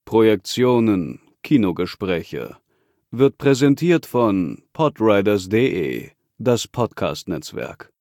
Projektionen, Kinogespräche wird präsentiert von podriders.de, das Podcast-Netzwerk.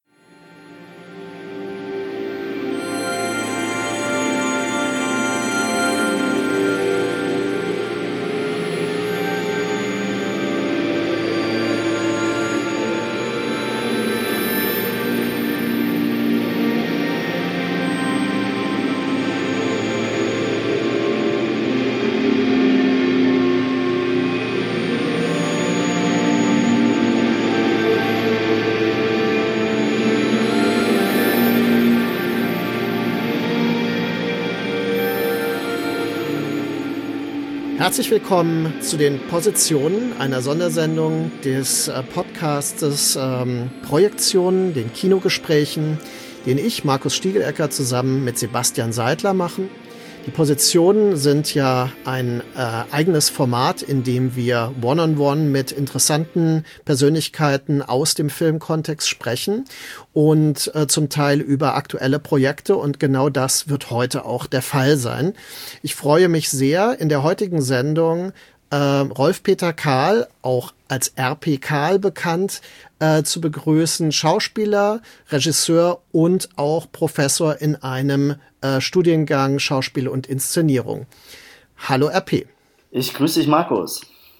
Herzlich willkommen zu den Positionen, einer Sondersendung des Podcastes Projektionen, den Kinogesprächen, den ich, Markus Stiegelecker, zusammen mit Sebastian Seidler machen. Die Positionen sind ja ein eigenes Format, in dem wir One-on-One mit interessanten Persönlichkeiten aus dem Filmkontext sprechen und zum Teil über aktuelle Projekte, und genau das wird heute auch der Fall sein. Ich freue mich sehr, in der heutigen Sendung Rolf-Peter Kahl, auch als RP Kahl bekannt, zu begrüßen. Schauspieler, Regisseur und auch Professor in einem Studiengang Schauspiel und Inszenierung. Hallo RP. Ich grüße dich, Markus.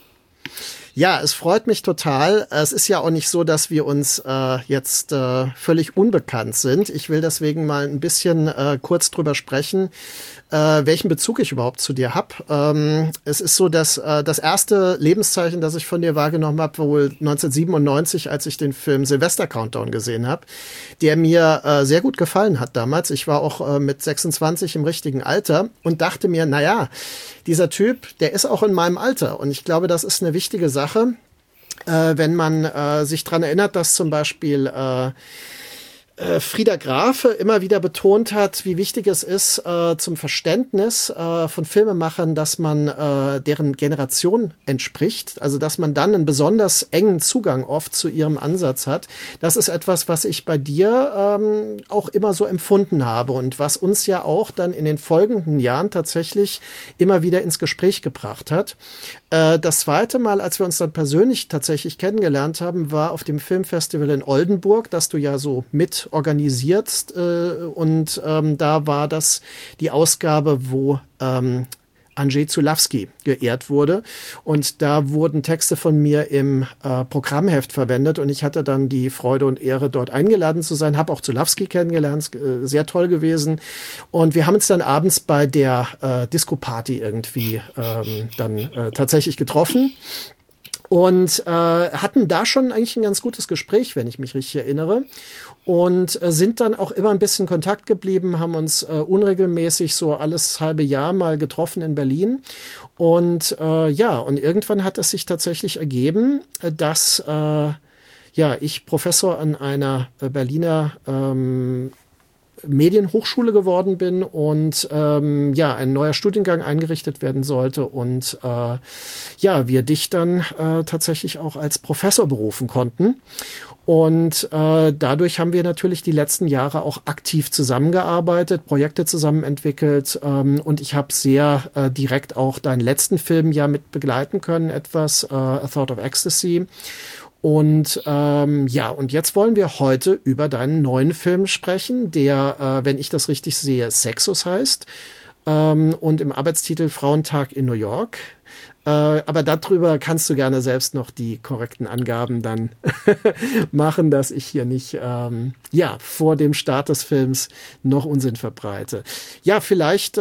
Ja, es freut mich total. Es ist ja auch nicht so, dass wir uns jetzt völlig unbekannt sind. Ich will deswegen mal ein bisschen kurz drüber sprechen, welchen Bezug ich überhaupt zu dir habe. Es ist so, dass das erste Lebenszeichen, das ich von dir wahrgenommen habe, wohl 1997, als ich den Film Silvester Countdown gesehen habe, der mir sehr gut gefallen hat damals. Ich war auch mit 26 im richtigen Alter und dachte mir, naja, dieser Typ, der ist auch in meinem Alter. Und ich glaube, das ist eine wichtige Sache, wenn man sich dran erinnert, dass zum Beispiel Frida Graf immer wieder betont hat, wie wichtig es ist zum Verständnis von Filmemachern, dass man deren Generation entspricht, also dass man dann einen besonders engen Zugang oft zu ihrem Ansatz hat. Das ist etwas, was ich bei dir auch immer so empfunden habe und was uns ja auch dann in den folgenden Jahren tatsächlich immer wieder ins Gespräch gebracht hat. Das zweite Mal, als wir uns dann persönlich tatsächlich kennengelernt haben, war auf dem Filmfestival in Oldenburg, das du ja so mit organisierst, und da war das die Ausgabe, wo Andrzej Zulawski geehrt wurde, und da wurden Texte von mir im Programmheft verwendet und ich hatte dann die Freude und Ehre, dort eingeladen zu sein, habe auch Zulawski kennengelernt, sehr toll gewesen, und wir haben uns dann abends bei der Disco-Party irgendwie dann tatsächlich getroffen. Und hatten da schon eigentlich ein ganz gutes Gespräch, wenn ich mich richtig erinnere. Und sind dann auch immer ein bisschen in Kontakt geblieben, haben uns unregelmäßig so alles halbe Jahr mal getroffen in Berlin. Und und irgendwann hat es sich tatsächlich ergeben, dass ich Professor an einer Berliner Medienhochschule geworden bin und ein neuer Studiengang eingerichtet werden sollte und wir dich dann tatsächlich auch als Professor berufen konnten. Und dadurch haben wir natürlich die letzten Jahre auch aktiv zusammengearbeitet, Projekte zusammen entwickelt, und ich habe sehr direkt auch deinen letzten Film ja mit begleiten können, etwas, A Thought of Ecstasy. Und und jetzt wollen wir heute über deinen neuen Film sprechen, der, wenn ich das richtig sehe, Sexus heißt, und im Arbeitstitel Frauentag in New York. Aber darüber kannst du gerne selbst noch die korrekten Angaben dann machen, dass ich hier nicht vor dem Start des Films noch Unsinn verbreite. Ja, vielleicht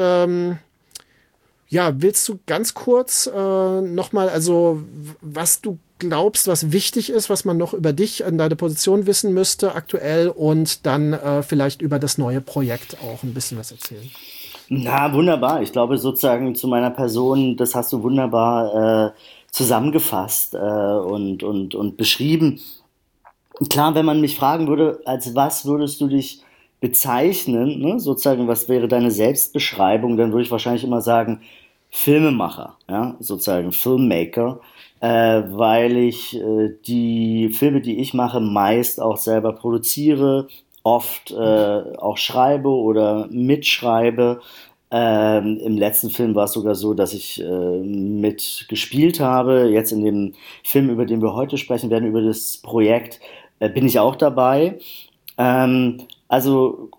willst du ganz kurz nochmal, also was du glaubst, was wichtig ist, was man noch über dich an deine Position wissen müsste aktuell, und dann vielleicht über das neue Projekt auch ein bisschen was erzählen. Na, wunderbar. Ich glaube sozusagen zu meiner Person, das hast du wunderbar zusammengefasst und beschrieben. Klar, wenn man mich fragen würde, als was würdest du dich bezeichnen, ne? Sozusagen, was wäre deine Selbstbeschreibung, dann würde ich wahrscheinlich immer sagen, Filmemacher, ja, sozusagen Filmmaker, weil ich die Filme, die ich mache, meist auch selber produziere, oft auch schreibe oder mitschreibe, Im letzten Film war es sogar so, dass ich mitgespielt habe. Jetzt in dem Film, über den wir heute sprechen werden, über das Projekt, bin ich auch dabei. Also,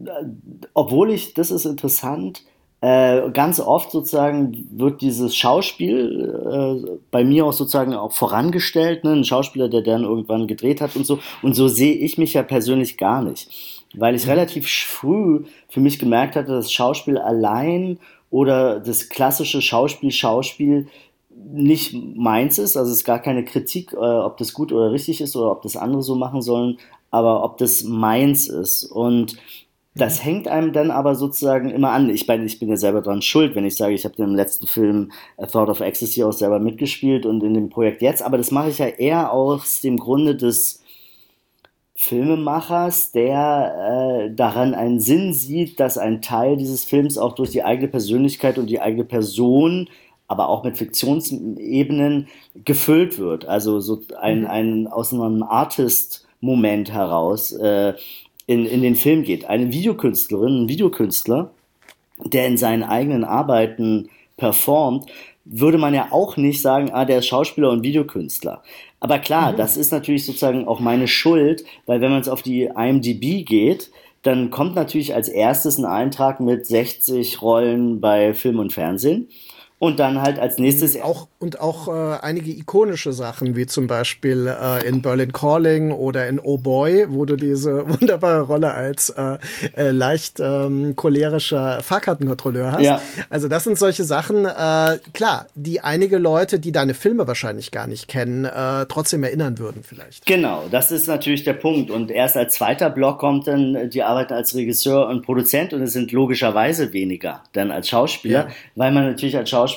das ist interessant, ganz oft sozusagen wird dieses Schauspiel bei mir auch sozusagen auch vorangestellt, ne? Ein Schauspieler, der dann irgendwann gedreht hat und so. Und so sehe ich mich ja persönlich gar nicht, weil ich relativ früh für mich gemerkt hatte, dass Schauspiel allein oder das klassische Schauspiel nicht meins ist. Also es ist gar keine Kritik, ob das gut oder richtig ist oder ob das andere so machen sollen, aber ob das meins ist. Und das hängt einem dann aber sozusagen immer an. Ich bin ja selber dran schuld, wenn ich sage, ich habe im letzten Film A Thought of Ecstasy auch selber mitgespielt und in dem Projekt jetzt. Aber das mache ich ja eher aus dem Grunde des Filmemachers, der daran einen Sinn sieht, dass ein Teil dieses Films auch durch die eigene Persönlichkeit und die eigene Person, aber auch mit Fiktionsebenen gefüllt wird. Also so ein aus einem Artist-Moment heraus in den Film geht. Eine Videokünstlerin, ein Videokünstler, der in seinen eigenen Arbeiten performt, würde man ja auch nicht sagen, der ist Schauspieler und Videokünstler. Aber klar, das ist natürlich sozusagen auch meine Schuld, weil wenn man jetzt auf die IMDb geht, dann kommt natürlich als erstes ein Eintrag mit 60 Rollen bei Film und Fernsehen. Und dann halt als nächstes auch einige ikonische Sachen, wie zum Beispiel in Berlin Calling oder in Oh Boy, wo du diese wunderbare Rolle als leicht cholerischer Fahrkartenkontrolleur hast. Ja. Also das sind solche Sachen, klar, die einige Leute, die deine Filme wahrscheinlich gar nicht kennen, trotzdem erinnern würden vielleicht. Genau, das ist natürlich der Punkt. Und erst als zweiter Block kommt dann die Arbeit als Regisseur und Produzent und es sind logischerweise weniger dann als Schauspieler, weil man natürlich als Schauspieler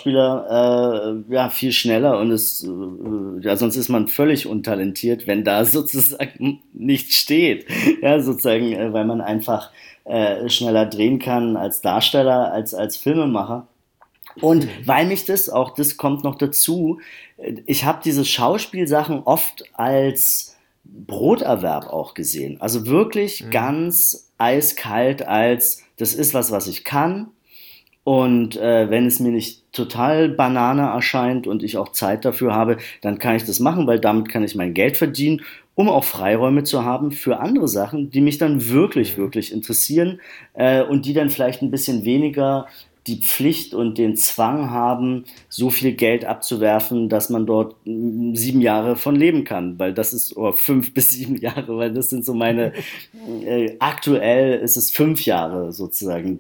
viel schneller und sonst ist man völlig untalentiert, wenn da sozusagen nichts steht. Ja, sozusagen, weil man einfach schneller drehen kann als Darsteller, als Filmemacher. Und weil mich das kommt noch dazu, ich habe diese Schauspielsachen oft als Broterwerb auch gesehen. Also wirklich ganz eiskalt das ist was ich kann. Und wenn es mir nicht total Banane erscheint und ich auch Zeit dafür habe, dann kann ich das machen, weil damit kann ich mein Geld verdienen, um auch Freiräume zu haben für andere Sachen, die mich dann wirklich, wirklich interessieren und die dann vielleicht ein bisschen weniger die Pflicht und den Zwang haben, so viel Geld abzuwerfen, dass man dort 7 Jahre von leben kann, weil das ist, oder 5 bis 7 Jahre, weil das sind so meine, aktuell ist es 5 Jahre sozusagen,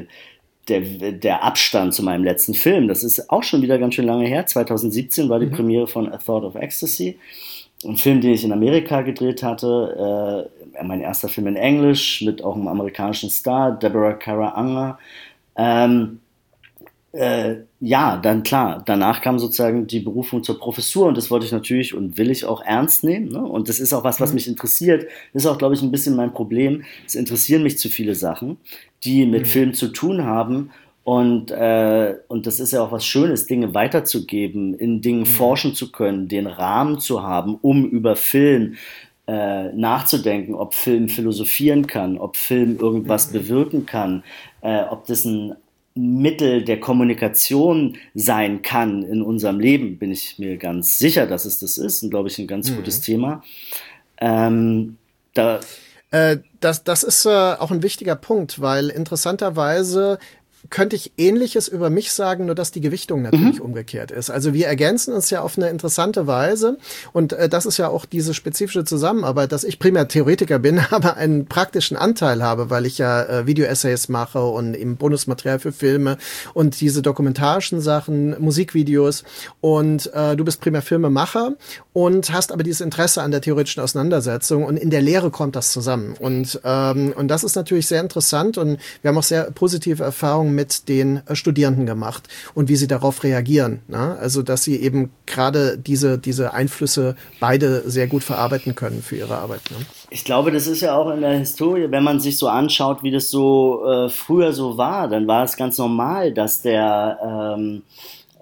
der Abstand zu meinem letzten Film. Das ist auch schon wieder ganz schön lange her. 2017 war die Premiere von A Thought of Ecstasy. Ein Film, den ich in Amerika gedreht hatte. Mein erster Film in Englisch mit auch einem amerikanischen Star, Deborah Kara Unger. Dann klar, danach kam sozusagen die Berufung zur Professur und das wollte ich natürlich und will ich auch ernst nehmen. Ne? Und das ist auch was mich interessiert. Das ist auch, glaube ich, ein bisschen mein Problem. Es interessieren mich zu viele Sachen, die mit Film zu tun haben. Und das ist ja auch was Schönes, Dinge weiterzugeben, in Dingen forschen zu können, den Rahmen zu haben, um über Film nachzudenken, ob Film philosophieren kann, ob Film irgendwas bewirken kann, ob das ein Mittel der Kommunikation sein kann in unserem Leben, bin ich mir ganz sicher, dass es das ist und glaube ich ein ganz gutes Thema. Das ist auch ein wichtiger Punkt, weil interessanterweise könnte ich Ähnliches über mich sagen, nur dass die Gewichtung natürlich umgekehrt ist. Also wir ergänzen uns ja auf eine interessante Weise und das ist ja auch diese spezifische Zusammenarbeit, dass ich primär Theoretiker bin, aber einen praktischen Anteil habe, weil ich ja Video-Essays mache und eben Bonusmaterial für Filme und diese dokumentarischen Sachen, Musikvideos und du bist primär Filmemacher und hast aber dieses Interesse an der theoretischen Auseinandersetzung und in der Lehre kommt das zusammen und das ist natürlich sehr interessant und wir haben auch sehr positive Erfahrungen mit den Studierenden gemacht und wie sie darauf reagieren. Ne? Also, dass sie eben gerade diese Einflüsse beide sehr gut verarbeiten können für ihre Arbeit. Ne? Ich glaube, das ist ja auch in der Historie, wenn man sich so anschaut, wie das so früher so war, dann war es ganz normal, dass der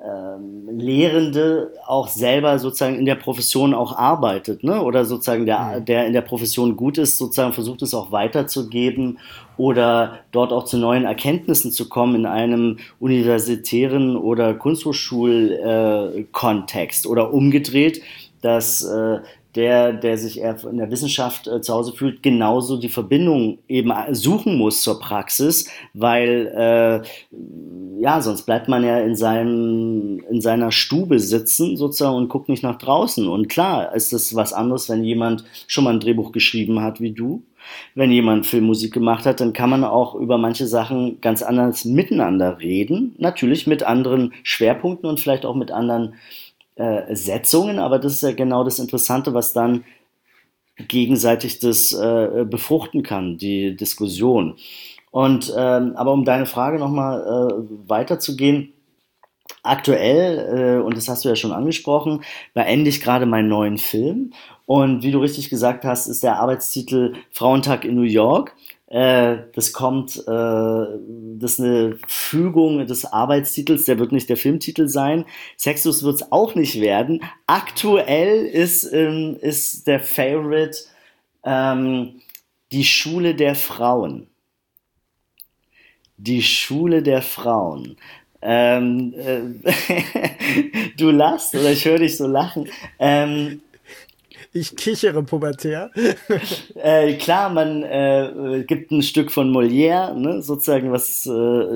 Lehrende auch selber sozusagen in der Profession auch arbeitet, ne? Oder sozusagen der in der Profession gut ist, sozusagen versucht es auch weiterzugeben oder dort auch zu neuen Erkenntnissen zu kommen in einem universitären oder Kunsthochschul-Kontext oder umgedreht, dass der sich eher in der Wissenschaft zu Hause fühlt, genauso die Verbindung eben suchen muss zur Praxis, weil sonst bleibt man ja in seiner Stube sitzen sozusagen und guckt nicht nach draußen. Und klar ist es was anderes, wenn jemand schon mal ein Drehbuch geschrieben hat wie du. Wenn jemand Filmmusik gemacht hat, dann kann man auch über manche Sachen ganz anders miteinander reden. Natürlich mit anderen Schwerpunkten und vielleicht auch mit anderen Setzungen, aber das ist ja genau das Interessante, was dann gegenseitig das befruchten kann, die Diskussion. Und aber um deine Frage nochmal weiterzugehen, aktuell, und das hast du ja schon angesprochen, beende ich gerade meinen neuen Film. Und wie du richtig gesagt hast, ist der Arbeitstitel Frauentag in New York. Das ist eine Fügung des Arbeitstitels, der wird nicht der Filmtitel sein. Sexus wird es auch nicht werden. Aktuell ist der Favorite die Schule der Frauen. Die Schule der Frauen. Du lachst oder ich höre dich so lachen. Ich kichere pubertär. Klar, man gibt ein Stück von Molière, ne, sozusagen, was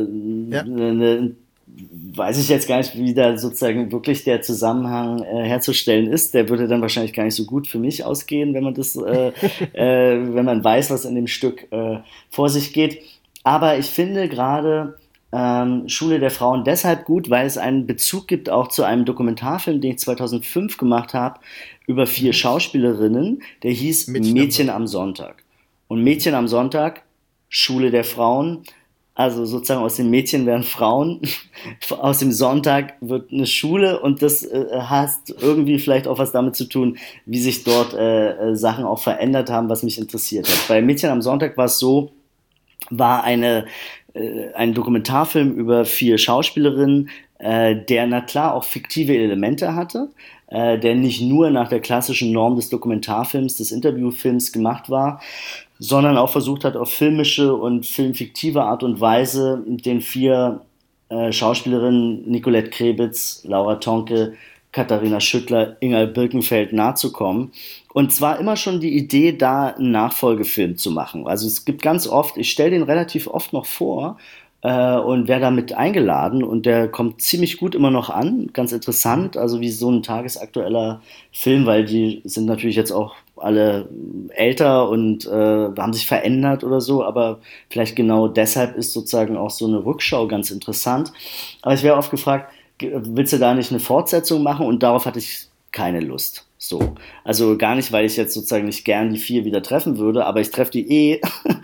weiß ich jetzt gar nicht, wie da sozusagen wirklich der Zusammenhang herzustellen ist. Der würde dann wahrscheinlich gar nicht so gut für mich ausgehen, wenn man das, wenn man weiß, was in dem Stück vor sich geht. Aber ich finde gerade Schule der Frauen deshalb gut, weil es einen Bezug gibt auch zu einem Dokumentarfilm, den ich 2005 gemacht habe, über 4 Schauspielerinnen, der hieß Mädchen am Sonntag. Und Mädchen am Sonntag, Schule der Frauen, also sozusagen aus den Mädchen werden Frauen, aus dem Sonntag wird eine Schule und das hat irgendwie vielleicht auch was damit zu tun, wie sich dort Sachen auch verändert haben, was mich interessiert hat. Bei Mädchen am Sonntag war es so, war ein Dokumentarfilm über 4 Schauspielerinnen, der na klar auch fiktive Elemente hatte, der nicht nur nach der klassischen Norm des Dokumentarfilms, des Interviewfilms gemacht war, sondern auch versucht hat, auf filmische und filmfiktive Art und Weise den 4 Schauspielerinnen Nicolette Krebitz, Laura Tonke, Katharina Schüttler, Inga Birkenfeld nahezukommen. Und zwar immer schon die Idee, da einen Nachfolgefilm zu machen. Also es gibt ganz oft, ich stelle den relativ oft noch vor und werde damit eingeladen und der kommt ziemlich gut immer noch an, ganz interessant, also wie so ein tagesaktueller Film, weil die sind natürlich jetzt auch alle älter und haben sich verändert oder so, aber vielleicht genau deshalb ist sozusagen auch so eine Rückschau ganz interessant. Aber ich wäre oft gefragt, willst du da nicht eine Fortsetzung machen? Und darauf hatte ich keine Lust. So. Also gar nicht, weil ich jetzt sozusagen nicht gern die 4 wieder treffen würde, aber ich treffe die eh.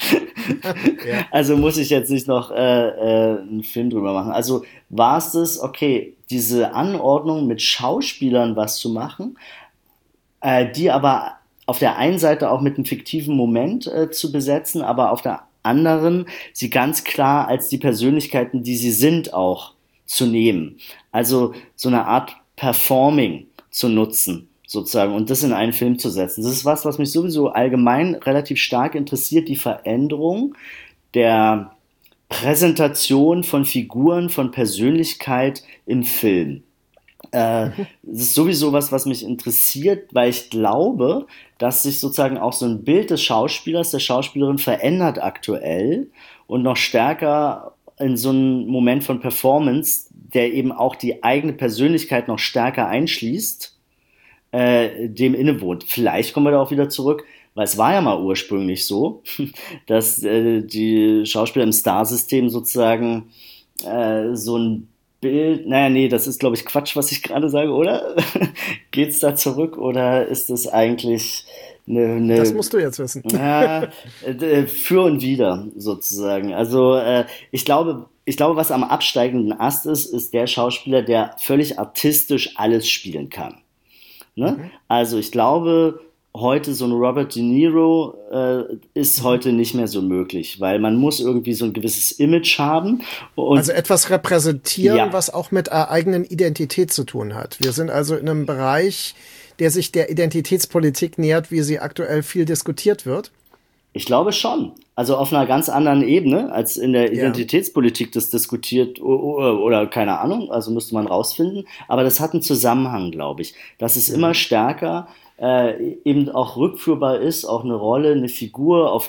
Ja. Also muss ich jetzt nicht noch einen Film drüber machen. Also war es das, okay, diese Anordnung mit Schauspielern was zu machen, die aber auf der einen Seite auch mit einem fiktiven Moment zu besetzen, aber auf der anderen sie ganz klar als die Persönlichkeiten, die sie sind, auch zu nehmen. Also so eine Art Performing zu nutzen, sozusagen, und das in einen Film zu setzen. Das ist was mich sowieso allgemein relativ stark interessiert, die Veränderung der Präsentation von Figuren, von Persönlichkeit im Film. Das ist sowieso was mich interessiert, weil ich glaube, dass sich sozusagen auch so ein Bild des Schauspielers, der Schauspielerin verändert aktuell und noch stärker in so einem Moment von Performance, der eben auch die eigene Persönlichkeit noch stärker einschließt, dem innewohnt. Vielleicht kommen wir da auch wieder zurück, weil es war ja mal ursprünglich so, dass die Schauspieler im Starsystem sozusagen so ein Bild, das ist, glaube ich, Quatsch, was ich gerade sage, oder? Geht's da zurück oder ist das eigentlich eine das musst du jetzt wissen. Für und wider sozusagen. Also ich glaube, was am absteigenden Ast ist der Schauspieler, der völlig artistisch alles spielen kann. Ne? Also ich glaube, heute so ein Robert De Niro ist heute nicht mehr so möglich, weil man muss irgendwie so ein gewisses Image haben. Und also etwas repräsentieren, ja, was auch mit eigenen Identität zu tun hat. Wir sind also in einem Bereich, der sich der Identitätspolitik nähert, wie sie aktuell viel diskutiert wird. ich glaube schon. Also auf einer ganz anderen Ebene, als in der Identitätspolitik das diskutiert oder keine Ahnung, also müsste man rausfinden. Aber das hat einen Zusammenhang, glaube ich, dass es immer stärker eben auch rückführbar ist, auch eine Rolle, eine Figur, auf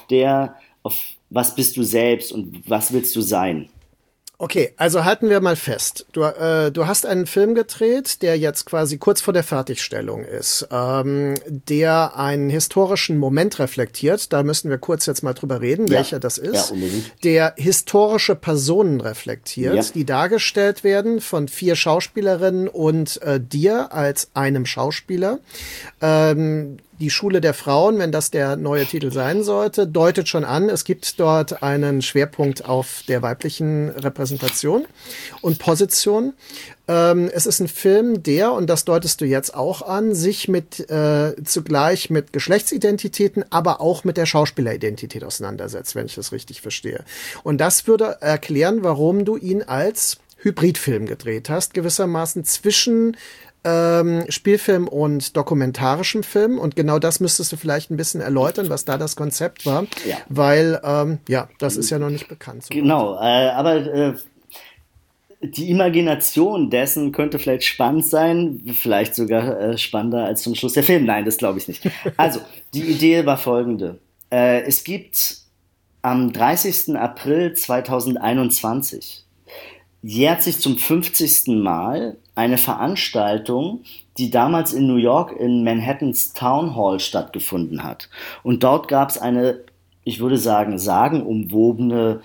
was bist du selbst und was willst du sein. Okay, also halten wir mal fest. Du hast einen Film gedreht, der jetzt quasi kurz vor der Fertigstellung ist, der einen historischen Moment reflektiert. Da müssen wir kurz jetzt mal drüber reden, welcher das ist. Ja, unbedingt. Der historische Personen reflektiert, die dargestellt werden von 4 Schauspielerinnen und dir als einem Schauspieler. Die Schule der Frauen, wenn das der neue Titel sein sollte, deutet schon an, es gibt dort einen Schwerpunkt auf der weiblichen Repräsentation und Position. Es ist ein Film, der, und das deutest du jetzt auch an, sich zugleich mit Geschlechtsidentitäten, aber auch mit der Schauspieleridentität auseinandersetzt, wenn ich das richtig verstehe. Und das würde erklären, warum du ihn als Hybridfilm gedreht hast, gewissermaßen zwischen Spielfilm und dokumentarischem Film. Und genau das müsstest du vielleicht ein bisschen erläutern, was da das Konzept war. Ja. Weil, das ist ja noch nicht bekannt. So genau, aber die Imagination dessen könnte vielleicht spannend sein, vielleicht sogar spannender als zum Schluss der Film. Nein, das glaube ich nicht. Also, die Idee war folgende. Es gibt am 30. April 2021 jährt sich zum 50. Mal eine Veranstaltung, die damals in New York in Manhattans Town Hall stattgefunden hat. Und dort gab es eine, ich würde sagen, sagenumwobene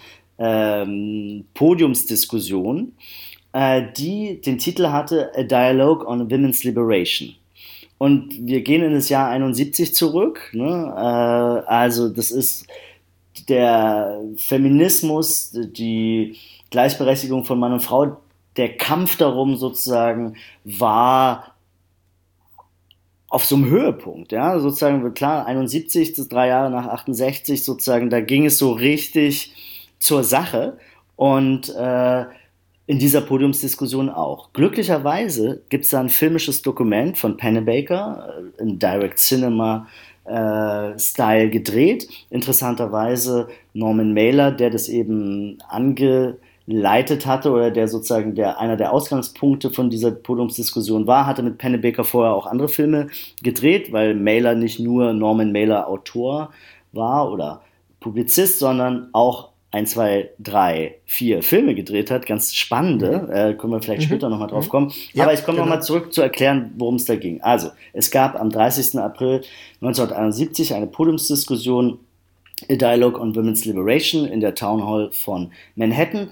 Podiumsdiskussion, die den Titel hatte A Dialogue on Women's Liberation. Und wir gehen in das Jahr 71 zurück, ne? Also das ist der Feminismus, die Gleichberechtigung von Mann und Frau, der Kampf darum sozusagen war auf so einem Höhepunkt, ja, sozusagen, klar, 71, das 3 Jahre nach 68, sozusagen, da ging es so richtig zur Sache und in dieser Podiumsdiskussion auch. Glücklicherweise gibt es da ein filmisches Dokument von Pennebaker, in Direct Cinema Style gedreht. Interessanterweise Norman Mailer, der das eben angeleitet hatte oder der sozusagen einer der Ausgangspunkte von dieser Podiumsdiskussion war, hatte mit Pennebaker vorher auch andere Filme gedreht, weil Mailer nicht nur Norman Mailer Autor war oder Publizist, sondern auch 1, 2, 3, 4 Filme gedreht hat, ganz spannende, können wir vielleicht später nochmal drauf kommen. Ja, aber ich komme nochmal zurück zu erklären, worum es da ging. Also, es gab am 30. April 1971 eine Podiumsdiskussion, A Dialogue on Women's Liberation in der Town Hall von Manhattan.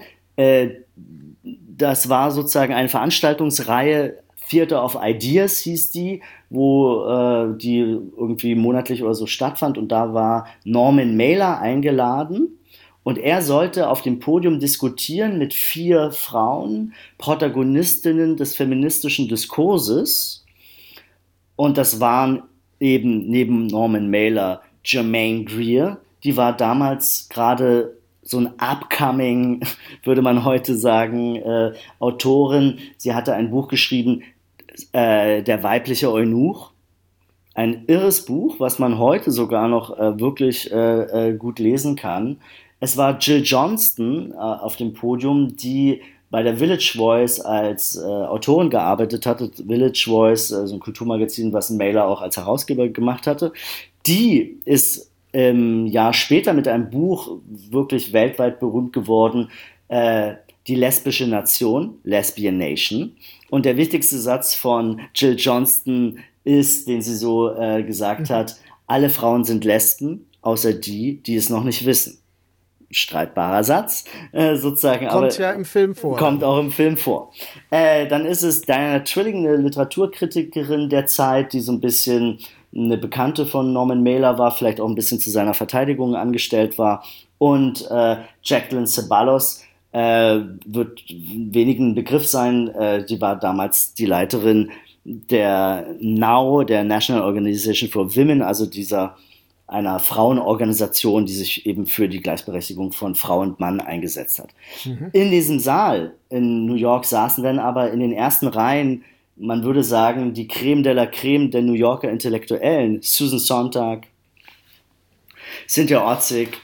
Das war sozusagen eine Veranstaltungsreihe, Theater of Ideas hieß die, wo die irgendwie monatlich oder so stattfand und da war Norman Mailer eingeladen. Und er sollte auf dem Podium diskutieren mit 4 Frauen, Protagonistinnen des feministischen Diskurses. Und das waren eben neben Norman Mailer Germaine Greer. Die war damals gerade so ein upcoming, würde man heute sagen, Autorin. Sie hatte ein Buch geschrieben, Der weibliche Eunuch. Ein irres Buch, was man heute sogar noch wirklich gut lesen kann. Es war Jill Johnston auf dem Podium, die bei der Village Voice als Autorin gearbeitet hatte. Village Voice, so ein Kulturmagazin, was ein Mailer auch als Herausgeber gemacht hatte. Die ist im Jahr später mit einem Buch wirklich weltweit berühmt geworden, Die lesbische Nation, Lesbian Nation. Und der wichtigste Satz von Jill Johnston ist, den sie so gesagt hat, alle Frauen sind Lesben, außer die, die es noch nicht wissen. Streitbarer Satz, sozusagen. Kommt aber ja im Film vor. Kommt auch im Film vor. Dann ist es Diana Trilling, eine Literaturkritikerin der Zeit, die so ein bisschen eine Bekannte von Norman Mailer war, vielleicht auch ein bisschen zu seiner Verteidigung angestellt war. Und Jacqueline Ceballos wird wenigen Begriff sein. Die war damals die Leiterin der NOW, der National Organization for Women, also einer Frauenorganisation, die sich eben für die Gleichberechtigung von Frau und Mann eingesetzt hat. In diesem Saal in New York saßen dann aber in den ersten Reihen, man würde sagen, die Creme de la Creme der New Yorker Intellektuellen, Susan Sontag, Cynthia Ozick,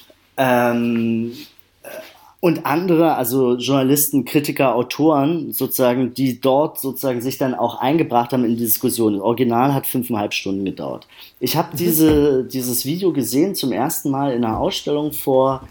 und andere, also Journalisten, Kritiker, Autoren, sozusagen, die dort sozusagen sich dann auch eingebracht haben in die Diskussion. Das Original hat 5,5 Stunden gedauert. Ich habe dieses Video gesehen zum ersten Mal in einer Ausstellung vor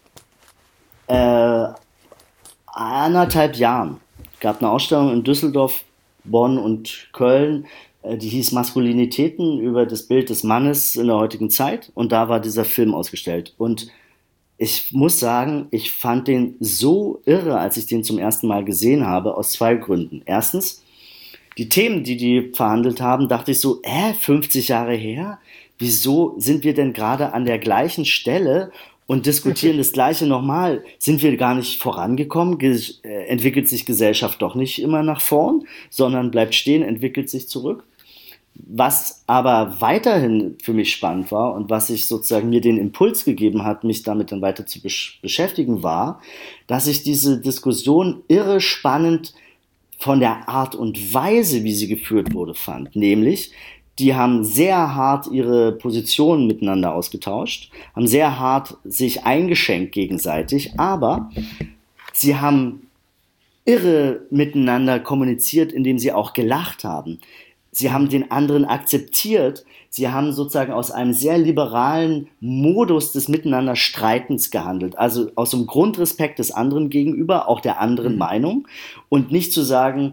1,5 Jahren. Es gab eine Ausstellung in Düsseldorf, Bonn und Köln, die hieß Maskulinitäten über das Bild des Mannes in der heutigen Zeit. Und da war dieser Film ausgestellt. Und ich muss sagen, ich fand den so irre, als ich den zum ersten Mal gesehen habe, aus 2 Gründen. Erstens, die Themen, die verhandelt haben, dachte ich so, 50 Jahre her? Wieso sind wir denn gerade an der gleichen Stelle und diskutieren das Gleiche nochmal? Sind wir gar nicht vorangekommen? Entwickelt sich Gesellschaft doch nicht immer nach vorn, sondern bleibt stehen, entwickelt sich zurück? Was aber weiterhin für mich spannend war und was ich sozusagen mir den Impuls gegeben hat, mich damit dann weiter zu beschäftigen, war, dass ich diese Diskussion irre spannend von der Art und Weise, wie sie geführt wurde, fand. Nämlich, die haben sehr hart ihre Positionen miteinander ausgetauscht, haben sehr hart sich eingeschenkt gegenseitig, aber sie haben irre miteinander kommuniziert, indem sie auch gelacht haben. Sie haben den anderen akzeptiert. Sie haben sozusagen aus einem sehr liberalen Modus des Miteinanderstreitens gehandelt. Also aus dem Grundrespekt des anderen gegenüber, auch der anderen Meinung. Und nicht zu sagen,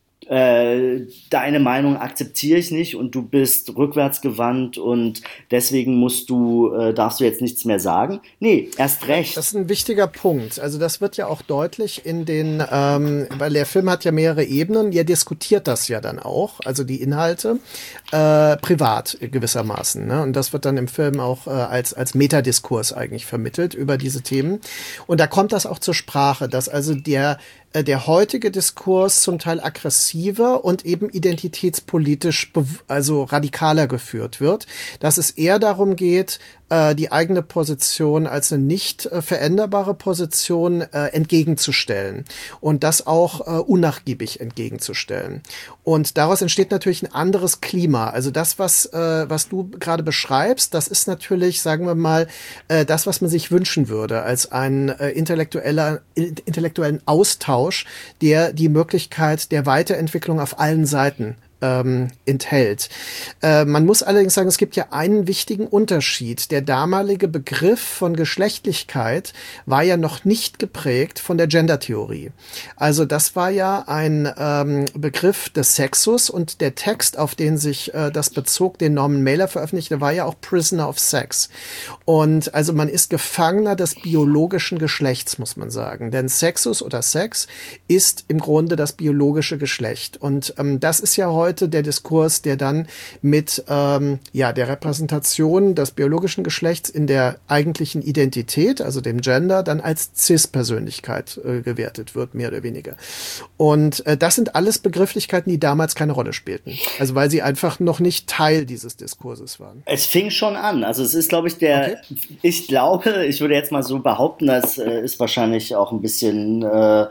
deine Meinung akzeptiere ich nicht und du bist rückwärtsgewandt und deswegen darfst du jetzt nichts mehr sagen. Nee, erst recht. Das ist ein wichtiger Punkt. Also das wird ja auch deutlich weil der Film hat ja mehrere Ebenen, ihr diskutiert das ja dann auch, also die Inhalte, privat gewissermaßen. Ne? Und das wird dann im Film auch als Metadiskurs eigentlich vermittelt über diese Themen. Und da kommt das auch zur Sprache, dass also der heutige Diskurs zum Teil aggressiver und eben identitätspolitisch also radikaler geführt wird, dass es eher darum geht, die eigene Position als eine nicht veränderbare Position entgegenzustellen und das auch unnachgiebig entgegenzustellen. Und daraus entsteht natürlich ein anderes Klima. Also das, was du gerade beschreibst, das ist natürlich, sagen wir mal, das, was man sich wünschen würde, als einen intellektuellen Austausch, der die Möglichkeit der Weiterentwicklung auf allen Seiten enthält. Man muss allerdings sagen, es gibt ja einen wichtigen Unterschied. Der damalige Begriff von Geschlechtlichkeit war ja noch nicht geprägt von der Gendertheorie. Also das war ja ein Begriff des Sexus und der Text, auf den sich das bezog, den Norman Mailer veröffentlichte, war ja auch Prisoner of Sex. Und also man ist Gefangener des biologischen Geschlechts, muss man sagen. Denn Sexus oder Sex ist im Grunde das biologische Geschlecht. Und das ist ja heute der Diskurs, der dann mit der Repräsentation des biologischen Geschlechts in der eigentlichen Identität, also dem Gender, dann als Cis-Persönlichkeit gewertet wird, mehr oder weniger. Und das sind alles Begrifflichkeiten, die damals keine Rolle spielten. Also weil sie einfach noch nicht Teil dieses Diskurses waren. Es fing schon an. Also es ist, glaube ich, ich würde jetzt mal so behaupten, das ist wahrscheinlich auch ein bisschen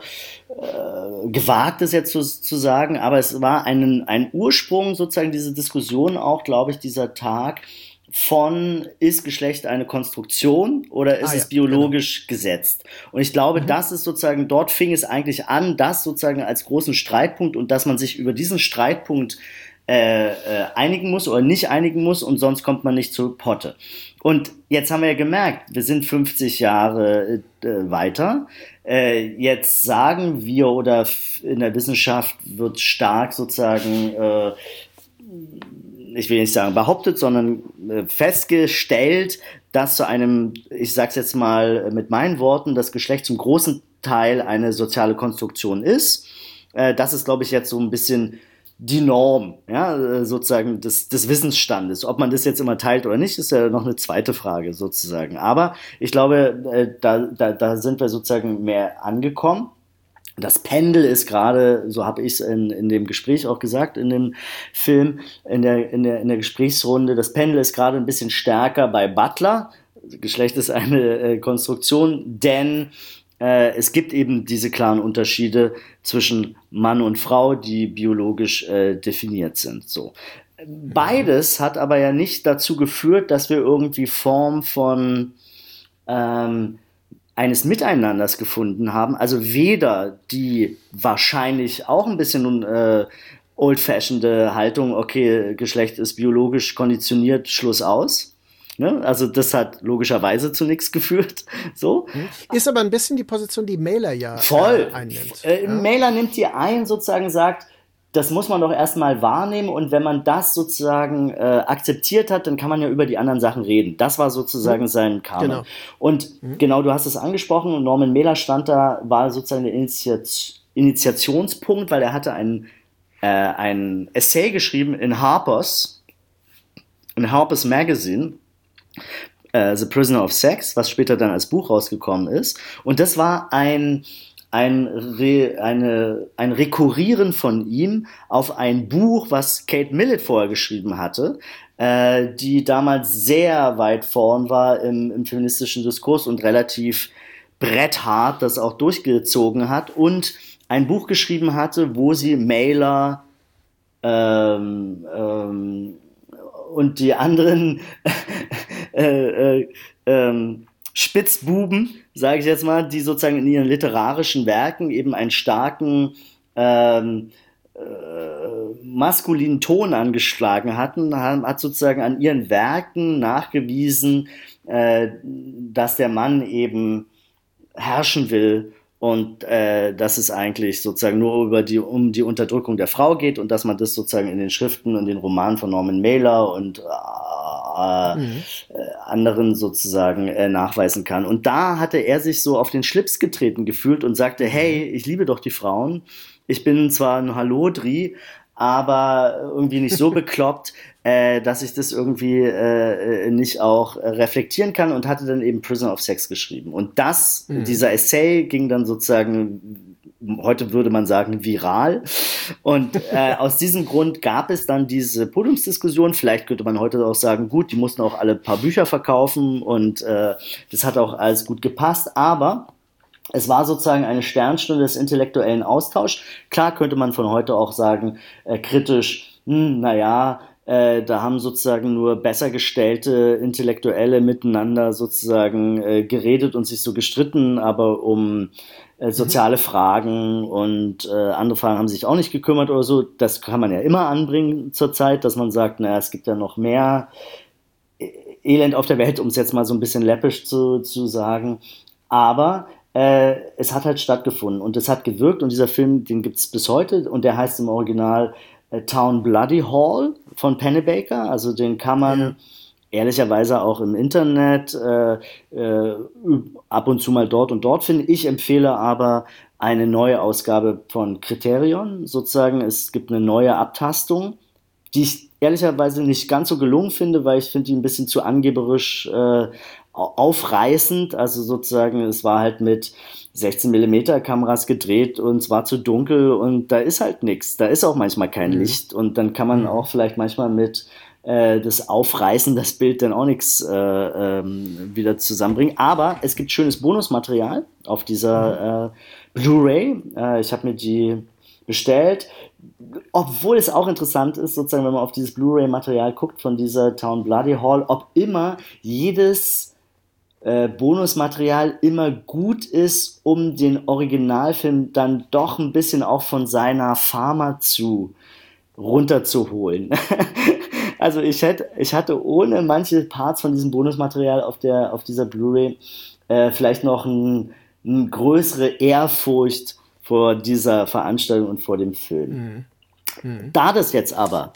gewagt, es jetzt zu sagen, aber es war ein Ursprung sozusagen diese Diskussion auch, glaube ich, dieser Tag von, ist Geschlecht eine Konstruktion oder ist es biologisch gesetzt? Und ich glaube, das ist sozusagen, dort fing es eigentlich an, das sozusagen als großen Streitpunkt und dass man sich über diesen Streitpunkt einigen muss oder nicht einigen muss und sonst kommt man nicht zur Potte. Und jetzt haben wir ja gemerkt, wir sind 50 Jahre weiter. Jetzt sagen wir, oder in der Wissenschaft wird stark sozusagen, ich will nicht sagen behauptet, sondern festgestellt, dass zu einem, ich sag's jetzt mal mit meinen Worten, das Geschlecht zum großen Teil eine soziale Konstruktion ist. Das ist, glaube ich, jetzt so ein bisschen die Norm, ja, sozusagen des Wissensstandes. Ob man das jetzt immer teilt oder nicht, ist ja noch eine zweite Frage sozusagen. Aber ich glaube, da sind wir sozusagen mehr angekommen. Das Pendel ist gerade, so habe ich es in dem Gespräch auch gesagt, in dem Film, in der Gesprächsrunde, das Pendel ist gerade ein bisschen stärker bei Butler. Geschlecht ist eine Konstruktion, denn es gibt eben diese klaren Unterschiede zwischen Mann und Frau, die biologisch definiert sind. So. Beides hat aber ja nicht dazu geführt, dass wir irgendwie Form von eines Miteinanders gefunden haben. Also weder die wahrscheinlich auch ein bisschen old-fashioned Haltung, okay, Geschlecht ist biologisch konditioniert, Schluss aus. Ne? Also das hat logischerweise zu nichts geführt. So. Ist aber ein bisschen die Position, die Mailer ja einnimmt. Mailer nimmt die ein, sozusagen sagt, das muss man doch erstmal wahrnehmen und wenn man das sozusagen akzeptiert hat, dann kann man ja über die anderen Sachen reden. Das war sozusagen sein Kanon. Genau. Und genau, du hast es angesprochen, Norman Mailer stand da, war sozusagen der Initiationspunkt, weil er hatte ein Essay geschrieben in Harper's Magazine, The Prisoner of Sex, was später dann als Buch rausgekommen ist. Und das war ein Rekurrieren von ihm auf ein Buch, was Kate Millett vorher geschrieben hatte, die damals sehr weit vorn war im feministischen Diskurs und relativ bretthart das auch durchgezogen hat und ein Buch geschrieben hatte, wo sie Mailer und die anderen Spitzbuben, sage ich jetzt mal, die sozusagen in ihren literarischen Werken eben einen starken maskulinen Ton angeschlagen hatten, hat sozusagen an ihren Werken nachgewiesen, dass der Mann eben herrschen will und dass es eigentlich sozusagen nur um die Unterdrückung der Frau geht und dass man das sozusagen in den Schriften und den Romanen von Norman Mailer und anderen sozusagen nachweisen kann. Und da hatte er sich so auf den Schlips getreten gefühlt und sagte, hey, ich liebe doch die Frauen, ich bin zwar ein Hallodri, aber irgendwie nicht so bekloppt, dass ich das irgendwie nicht auch reflektieren kann und hatte dann eben Prisoner of Sex geschrieben. Und dieser Essay ging dann sozusagen, heute würde man sagen, viral. Und aus diesem Grund gab es dann diese Podiumsdiskussion. Vielleicht könnte man heute auch sagen, gut, die mussten auch alle ein paar Bücher verkaufen und das hat auch alles gut gepasst. Aber es war sozusagen eine Sternstunde des intellektuellen Austauschs. Klar könnte man von heute auch sagen, kritisch, da haben sozusagen nur besser gestellte Intellektuelle miteinander sozusagen geredet und sich so gestritten, aber um soziale Fragen und andere Fragen haben sich auch nicht gekümmert oder so. Das kann man ja immer anbringen zurzeit, dass man sagt, es gibt ja noch mehr Elend auf der Welt, um es jetzt mal so ein bisschen läppisch zu sagen. Aber es hat halt stattgefunden und es hat gewirkt und dieser Film, den gibt es bis heute und der heißt im Original Town Bloody Hall von Pennebaker, also den kann man ehrlicherweise auch im Internet ab und zu mal dort und dort finden. Ich empfehle aber eine neue Ausgabe von Criterion, sozusagen, es gibt eine neue Abtastung, die ich ehrlicherweise nicht ganz so gelungen finde, weil ich finde die ein bisschen zu angeberisch aufreißend, also sozusagen, es war halt mit 16mm Kameras gedreht und es war zu dunkel und da ist halt nichts, da ist auch manchmal kein Licht und dann kann man auch vielleicht manchmal mit das Aufreißen, das Bild dann auch nichts wieder zusammenbringen, aber es gibt schönes Bonusmaterial auf dieser Blu-ray, ich habe mir die bestellt, obwohl es auch interessant ist, sozusagen, wenn man auf dieses Blu-ray-Material guckt von dieser Town Bloody Hall, ob immer jedes Bonusmaterial immer gut ist, um den Originalfilm dann doch ein bisschen auch von seiner Pharma runterzuholen. Also ich hatte ohne manche Parts von diesem Bonusmaterial auf dieser Blu-ray vielleicht noch eine größere Ehrfurcht vor dieser Veranstaltung und vor dem Film. Da das jetzt aber,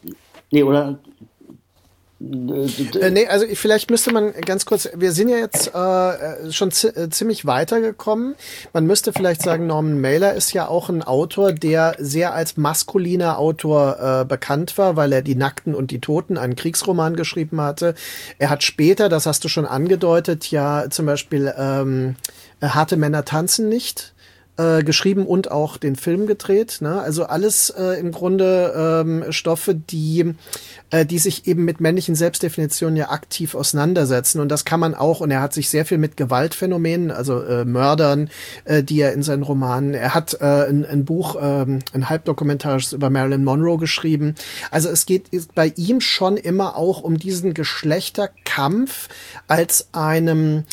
also vielleicht müsste man ganz kurz, wir sind ja jetzt schon ziemlich weitergekommen. Man müsste vielleicht sagen, Norman Mailer ist ja auch ein Autor, der sehr als maskuliner Autor bekannt war, weil er Die Nackten und die Toten, einen Kriegsroman geschrieben hatte. Er hat später, das hast du schon angedeutet, ja zum Beispiel Harte Männer tanzen nicht geschrieben und auch den Film gedreht. Ne? Also alles im Grunde Stoffe, die sich eben mit männlichen Selbstdefinitionen ja aktiv auseinandersetzen. Und das kann man auch, und er hat sich sehr viel mit Gewaltphänomenen, also Mördern, die er in seinen Romanen, er hat ein Buch, ein halbdokumentarisches über Marilyn Monroe geschrieben. Also es geht bei ihm schon immer auch um diesen Geschlechterkampf als eine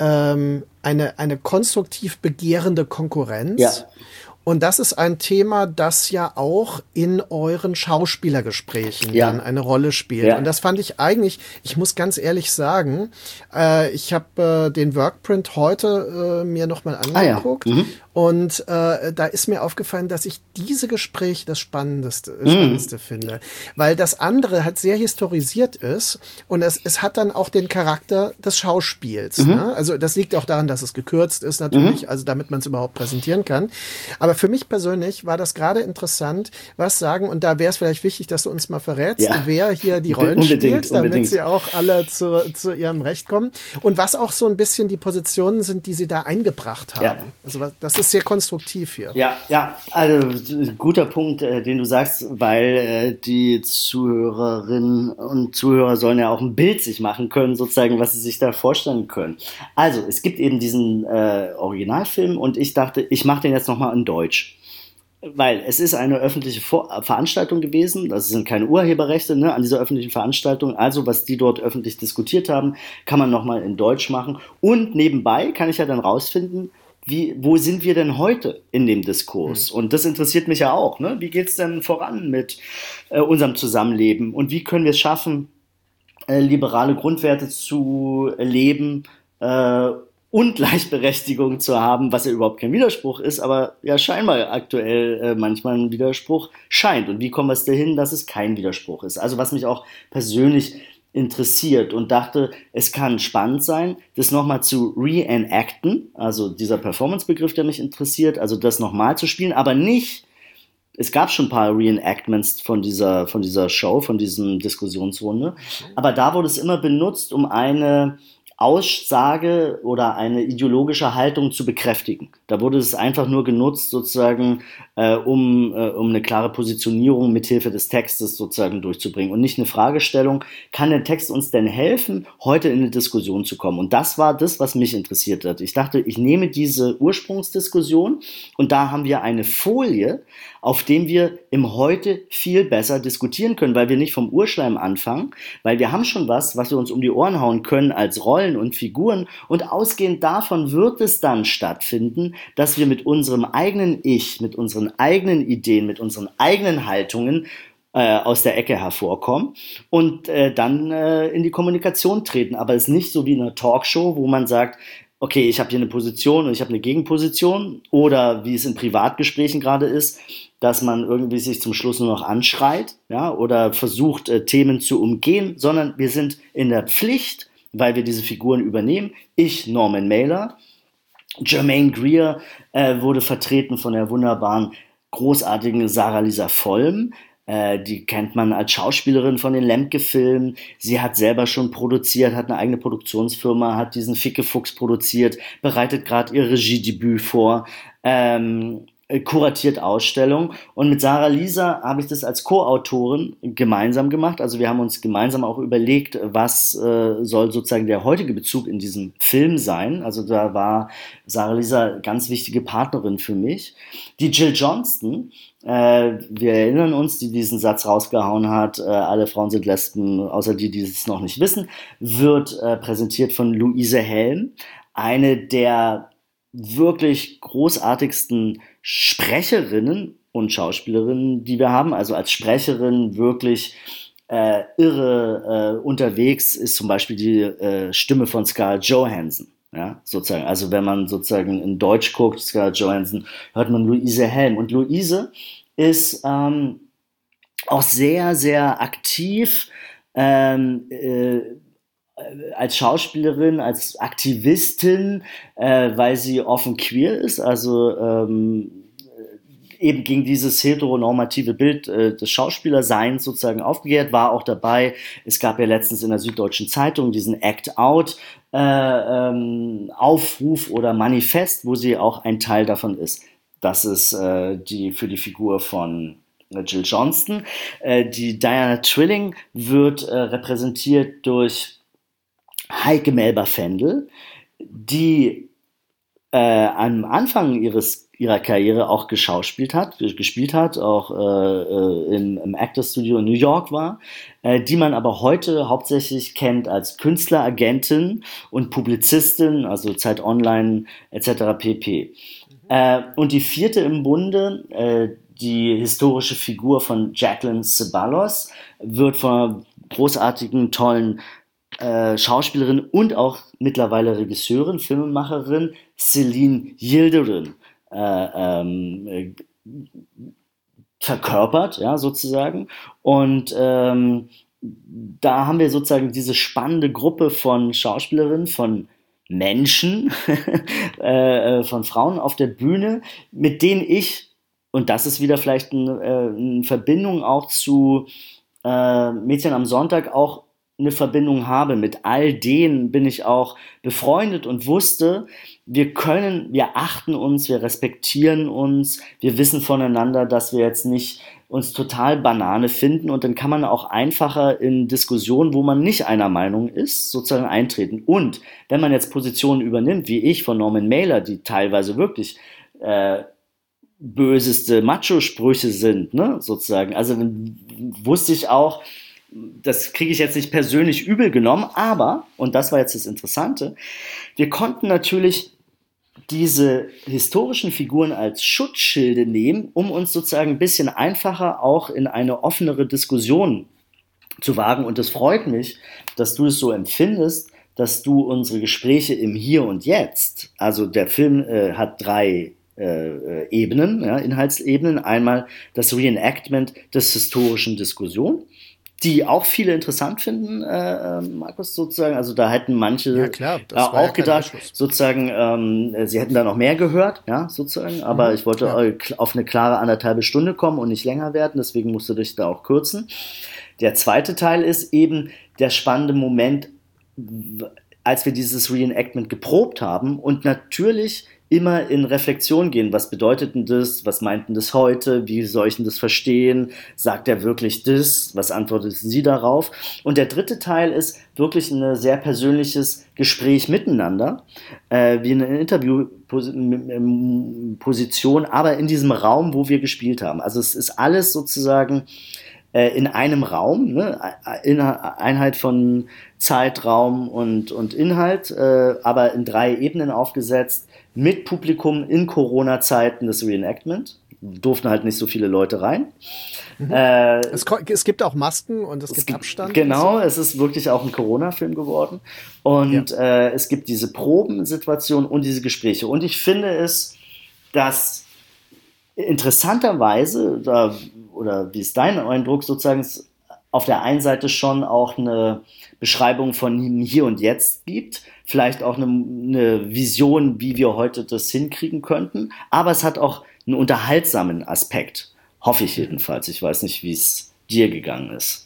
konstruktiv begehrende Konkurrenz. Ja. Und das ist ein Thema, das ja auch in euren Schauspielergesprächen dann eine Rolle spielt. Ja. Und das fand ich eigentlich, ich muss ganz ehrlich sagen, ich habe den Workprint heute mir nochmal angeguckt. Und da ist mir aufgefallen, dass ich diese Gespräche das Spannendste finde. Weil das andere halt sehr historisiert ist und es hat dann auch den Charakter des Schauspiels. Ne? Also das liegt auch daran, dass es gekürzt ist natürlich, also damit man es überhaupt präsentieren kann. Aber für mich persönlich war das gerade interessant, was sagen, und da wäre es vielleicht wichtig, dass du uns mal verrätst, wer hier die Rollen spielt, damit sie auch alle zu ihrem Recht kommen. Und was auch so ein bisschen die Positionen sind, die sie da eingebracht haben. Ja. Also das ist sehr konstruktiv hier. Ja, also guter Punkt, den du sagst, weil die Zuhörerinnen und Zuhörer sollen ja auch ein Bild sich machen können, sozusagen, was sie sich da vorstellen können. Also, es gibt eben diesen Originalfilm und ich dachte, ich mache den jetzt nochmal in Deutsch. Weil es ist eine öffentliche Veranstaltung gewesen, das sind keine Urheberrechte an dieser öffentlichen Veranstaltung, also was die dort öffentlich diskutiert haben, kann man nochmal in Deutsch machen und nebenbei kann ich ja dann rausfinden, wo sind wir denn heute in dem Diskurs? Und das interessiert mich ja auch. Ne? Wie geht's denn voran mit unserem Zusammenleben? Und wie können wir es schaffen, liberale Grundwerte zu leben und Gleichberechtigung zu haben, was ja überhaupt kein Widerspruch ist, aber ja scheinbar aktuell manchmal ein Widerspruch scheint. Und wie kommen wir es dahin, dass es kein Widerspruch ist? Also was mich auch persönlich interessiert und dachte, es kann spannend sein, das nochmal zu reenacten, also dieser Performance-Begriff, der mich interessiert, also das nochmal zu spielen, aber nicht, es gab schon ein paar Reenactments von dieser Show, von diesem Diskussionsrunde, aber da wurde es immer benutzt, um eine Aussage oder eine ideologische Haltung zu bekräftigen. Da wurde es einfach nur genutzt, sozusagen, um eine klare Positionierung mithilfe des Textes sozusagen durchzubringen und nicht eine Fragestellung, kann der Text uns denn helfen, heute in eine Diskussion zu kommen? Und das war das, was mich interessiert hat. Ich dachte, ich nehme diese Ursprungsdiskussion und da haben wir eine Folie, auf dem wir im Heute viel besser diskutieren können, weil wir nicht vom Urschleim anfangen, weil wir haben schon was wir uns um die Ohren hauen können als Rollen und Figuren und ausgehend davon wird es dann stattfinden, dass wir mit unserem eigenen Ich, mit unseren eigenen Ideen, mit unseren eigenen Haltungen aus der Ecke hervorkommen und dann in die Kommunikation treten. Aber es ist nicht so wie in einer Talkshow, wo man sagt, okay, ich habe hier eine Position und ich habe eine Gegenposition oder wie es in Privatgesprächen gerade ist, dass man irgendwie sich zum Schluss nur noch anschreit, ja, oder versucht, Themen zu umgehen, sondern wir sind in der Pflicht, weil wir diese Figuren übernehmen. Ich, Norman Mailer, Germaine Greer wurde vertreten von der wunderbaren, großartigen Sarah Lisa Vollm. Die kennt man als Schauspielerin von den Lemke-Filmen. Sie hat selber schon produziert, hat eine eigene Produktionsfirma, hat diesen Ficke-Fuchs produziert, bereitet gerade ihr Regiedebüt vor, kuratiert Ausstellung. Und mit Sarah Lisa habe ich das als Co-Autorin gemeinsam gemacht. Also wir haben uns gemeinsam auch überlegt, was soll sozusagen der heutige Bezug in diesem Film sein. Also da war Sarah Lisa ganz wichtige Partnerin für mich. Die Jill Johnston, wir erinnern uns, die diesen Satz rausgehauen hat, alle Frauen sind Lesben, außer die es noch nicht wissen, wird präsentiert von Luise Helm, eine der wirklich großartigsten Sprecherinnen und Schauspielerinnen, die wir haben. Also als Sprecherin wirklich irre unterwegs ist zum Beispiel die Stimme von Scarlett Johansson. Ja, sozusagen. Also wenn man sozusagen in Deutsch guckt, Scarlett Johansson, hört man Luise Helm. Und Luise ist auch sehr, sehr aktiv als Schauspielerin, als Aktivistin, weil sie offen queer ist, also eben gegen dieses heteronormative Bild des Schauspielerseins sozusagen aufgeklärt, war auch dabei. Es gab ja letztens in der Süddeutschen Zeitung diesen Act Out Aufruf oder Manifest, wo sie auch ein Teil davon ist. Das ist für die Figur von Jill Johnston. Die Diana Trilling wird repräsentiert durch Heike Melba-Fendel, die am Anfang ihrer Karriere auch gespielt hat, auch im Actors Studio in New York war, die man aber heute hauptsächlich kennt als Künstleragentin und Publizistin, also Zeit Online etc. pp. Und die vierte im Bunde, die historische Figur von Jacqueline Ceballos, wird von einer großartigen, tollen Schauspielerin und auch mittlerweile Regisseurin, Filmemacherin Celine Yildirim verkörpert, ja, sozusagen. Und da haben wir sozusagen diese spannende Gruppe von Schauspielerinnen, von Menschen, von Frauen auf der Bühne, mit denen ich, und das ist wieder vielleicht eine Verbindung auch zu Mädchen am Sonntag, auch eine Verbindung habe. Mit all denen bin ich auch befreundet und wusste, wir achten uns, wir respektieren uns, wir wissen voneinander, dass wir jetzt nicht uns total Banane finden, und dann kann man auch einfacher in Diskussionen, wo man nicht einer Meinung ist, sozusagen eintreten. Und wenn man jetzt Positionen übernimmt, wie ich von Norman Mailer, die teilweise wirklich böseste Macho-Sprüche sind, ne, sozusagen, also wusste ich auch, das kriege ich jetzt nicht persönlich übel genommen, aber, und das war jetzt das Interessante, wir konnten natürlich diese historischen Figuren als Schutzschilde nehmen, um uns sozusagen ein bisschen einfacher auch in eine offenere Diskussion zu wagen. Und es freut mich, dass du es so empfindest, dass du unsere Gespräche im Hier und Jetzt, also der Film hat 3 Ebenen, ja, Inhaltsebenen. Einmal das Reenactment des historischen Diskussion, die auch viele interessant finden, Markus, sozusagen. Also da hätten manche auch gedacht, sozusagen, sie hätten da noch mehr gehört, ja, sozusagen. Aber ich wollte auf eine klare 1,5 Stunde kommen und nicht länger werden, deswegen musste ich da auch kürzen. Der zweite Teil ist eben der spannende Moment, als wir dieses Reenactment geprobt haben und natürlich immer in Reflexion gehen. Was bedeutet denn das? Was meint denn das heute? Wie soll ich denn das verstehen? Sagt er wirklich das? Was antwortet sie darauf? Und der dritte Teil ist wirklich ein sehr persönliches Gespräch miteinander, wie eine Interviewposition, aber in diesem Raum, wo wir gespielt haben. Also es ist alles sozusagen in einem Raum, ne? Einheit von Zeitraum und Inhalt, aber in 3 Ebenen aufgesetzt, mit Publikum in Corona-Zeiten, das Reenactment. Durften halt nicht so viele Leute rein. Es gibt auch Masken und es gibt Abstand. Genau, es ist wirklich auch ein Corona-Film geworden. Und es gibt diese Probensituation und diese Gespräche. Und ich finde es, dass interessanterweise, oder wie ist dein Eindruck, sozusagen auf der einen Seite schon auch eine Beschreibung von Hier und Jetzt gibt, vielleicht auch eine Vision, wie wir heute das hinkriegen könnten, aber es hat auch einen unterhaltsamen Aspekt, hoffe ich jedenfalls. Ich weiß nicht, wie es dir gegangen ist.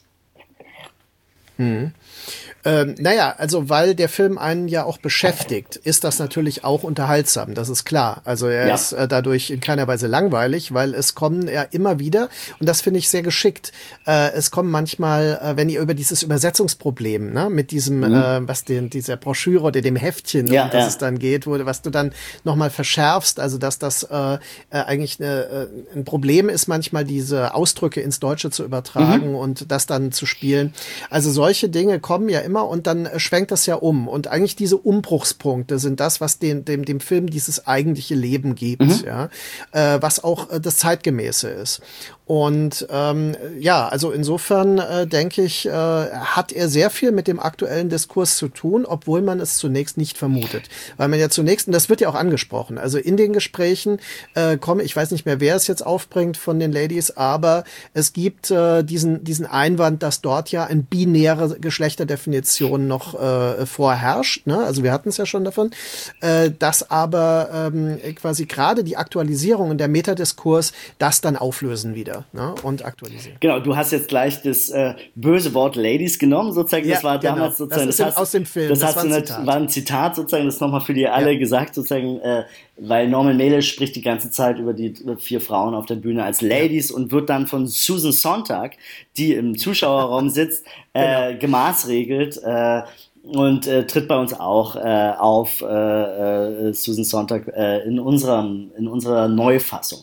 Naja, also weil der Film einen ja auch beschäftigt, ist das natürlich auch unterhaltsam, das ist klar. Also er ist dadurch in keiner Weise langweilig, weil es kommen ja immer wieder, und das finde ich sehr geschickt, es kommen manchmal, wenn ihr über dieses Übersetzungsproblem, ne, mit diesem, dieser Broschüre oder dem Heftchen, um das es dann geht, was du dann nochmal verschärfst, also dass das eigentlich ein Problem ist, manchmal diese Ausdrücke ins Deutsche zu übertragen und das dann zu spielen. Also solche Dinge kommen ja immer, und dann schwenkt das ja um. Und eigentlich diese Umbruchspunkte sind das, was dem Film dieses eigentliche Leben gibt, was auch das Zeitgemäße ist. Und also insofern denke ich, hat er sehr viel mit dem aktuellen Diskurs zu tun, obwohl man es zunächst nicht vermutet. Weil man ja zunächst, und das wird ja auch angesprochen, also in den Gesprächen ich weiß nicht mehr, wer es jetzt aufbringt von den Ladies, aber es gibt diesen Einwand, dass dort ja eine binäre Geschlechterdefinition noch vorherrscht, ne? Also wir hatten es ja schon davon, dass aber quasi gerade die Aktualisierung und der Metadiskurs das dann auflösen wieder. wieder, ne, und aktualisieren. Genau, du hast jetzt gleich das böse Wort Ladies genommen, sozusagen. Das war damals sozusagen. Das ist aus dem Film. Das war ein Zitat sozusagen, das nochmal für die alle gesagt, sozusagen, weil Norman Mailer spricht die ganze Zeit über die 4 Frauen auf der Bühne als Ladies und wird dann von Susan Sontag, die im Zuschauerraum sitzt, gemaßregelt. Und tritt bei uns auch auf, Susan Sontag, in unserer Neufassung.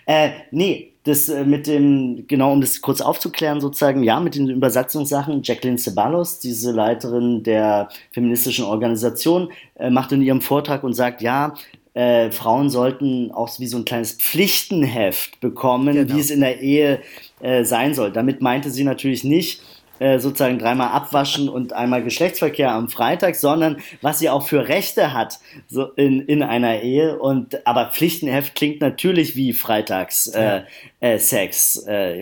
Das mit dem, genau, um das kurz aufzuklären sozusagen, ja, mit den Übersetzungssachen, Jacqueline Ceballos, diese Leiterin der feministischen Organisation, macht in ihrem Vortrag und sagt, ja, Frauen sollten auch wie so ein kleines Pflichtenheft bekommen, wie es in der Ehe sein soll. Damit meinte sie natürlich nicht, sozusagen 3-mal abwaschen und einmal Geschlechtsverkehr am Freitag, sondern was sie auch für Rechte hat so in einer Ehe. Aber Pflichtenheft klingt natürlich wie Freitags Sex,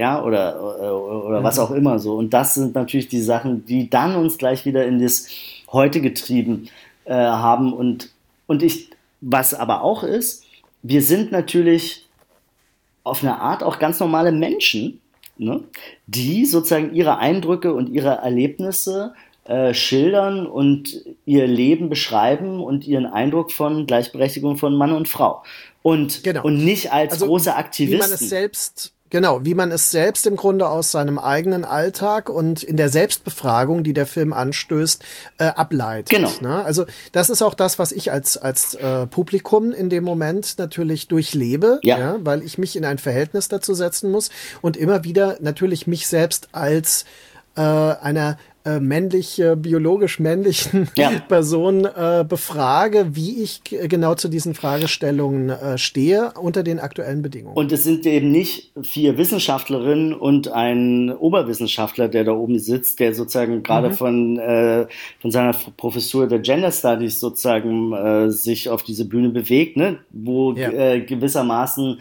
oder was auch immer so. Und das sind natürlich die Sachen, die dann uns gleich wieder in das Heute getrieben haben. Und was aber auch ist, wir sind natürlich auf eine Art auch ganz normale Menschen, ne, die sozusagen ihre Eindrücke und ihre Erlebnisse schildern und ihr Leben beschreiben und ihren Eindruck von Gleichberechtigung von Mann und Frau. Und nicht als große Aktivisten. Wie man es selbst im Grunde aus seinem eigenen Alltag und in der Selbstbefragung, die der Film anstößt, ableitet. Genau. Ne? Also das ist auch das, was ich als Publikum in dem Moment natürlich durchlebe, weil ich mich in ein Verhältnis dazu setzen muss und immer wieder natürlich mich selbst als einer biologisch männlichen Person befrage, wie ich genau zu diesen Fragestellungen stehe unter den aktuellen Bedingungen. Und es sind eben nicht 4 Wissenschaftlerinnen und ein Oberwissenschaftler, der da oben sitzt, der sozusagen gerade von seiner Professur der Gender Studies sozusagen sich auf diese Bühne bewegt, ne? Wo gewissermaßen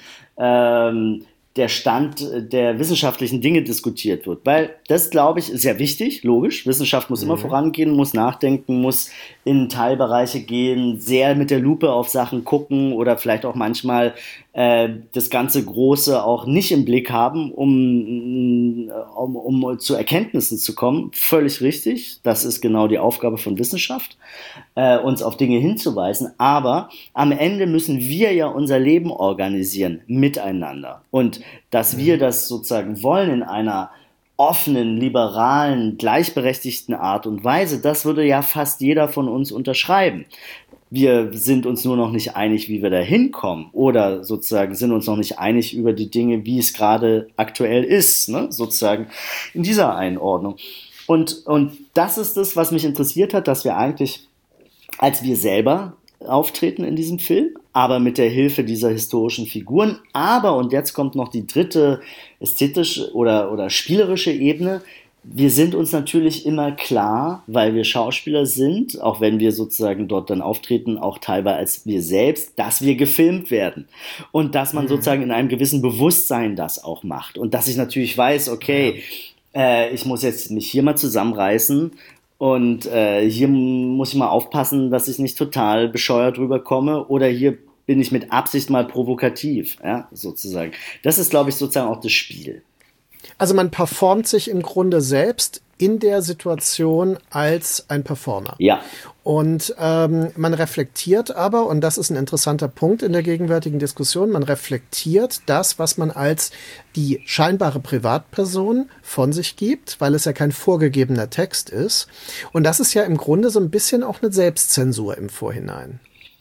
der Stand der wissenschaftlichen Dinge diskutiert wird. Weil das, glaube ich, ist sehr wichtig, logisch. Wissenschaft muss immer vorangehen, muss nachdenken, muss in Teilbereiche gehen, sehr mit der Lupe auf Sachen gucken oder vielleicht auch manchmal das ganze Große auch nicht im Blick haben, um zu Erkenntnissen zu kommen. Völlig richtig. Das ist genau die Aufgabe von Wissenschaft, uns auf Dinge hinzuweisen. Aber am Ende müssen wir ja unser Leben organisieren miteinander. Und dass wir das sozusagen wollen in einer offenen, liberalen, gleichberechtigten Art und Weise, das würde ja fast jeder von uns unterschreiben. Wir sind uns nur noch nicht einig, wie wir da hinkommen oder sozusagen sind uns noch nicht einig über die Dinge, wie es gerade aktuell ist, ne? Sozusagen in dieser Einordnung. Und das ist das, was mich interessiert hat, dass wir eigentlich als wir selber auftreten in diesem Film, aber mit der Hilfe dieser historischen Figuren. Aber, und jetzt kommt noch die dritte ästhetische oder spielerische Ebene, wir sind uns natürlich immer klar, weil wir Schauspieler sind, auch wenn wir sozusagen dort dann auftreten, auch teilweise als wir selbst, dass wir gefilmt werden. Und dass man sozusagen in einem gewissen Bewusstsein das auch macht. Und dass ich natürlich weiß, okay, ich muss jetzt mich hier mal zusammenreißen und hier muss ich mal aufpassen, dass ich nicht total bescheuert rüberkomme oder hier bin ich mit Absicht mal provokativ, ja, sozusagen. Das ist, glaube ich, sozusagen auch das Spiel. Also man performt sich im Grunde selbst in der Situation als ein Performer. Ja. Und man reflektiert aber, und das ist ein interessanter Punkt in der gegenwärtigen Diskussion, man reflektiert das, was man als die scheinbare Privatperson von sich gibt, weil es ja kein vorgegebener Text ist. Und das ist ja im Grunde so ein bisschen auch eine Selbstzensur im Vorhinein.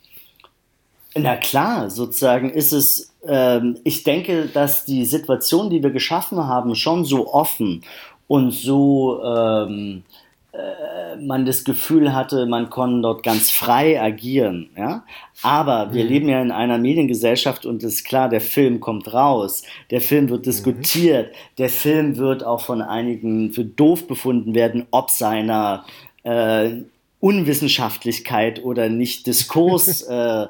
Na klar, sozusagen ist es, ich denke, dass die Situation, die wir geschaffen haben, schon so offen und so man das Gefühl hatte, man kann dort ganz frei agieren, ja. Aber wir leben ja in einer Mediengesellschaft und es ist klar, der Film kommt raus, der Film wird diskutiert, der Film wird auch von einigen für doof befunden werden, ob seiner Unwissenschaftlichkeit oder nicht Diskurs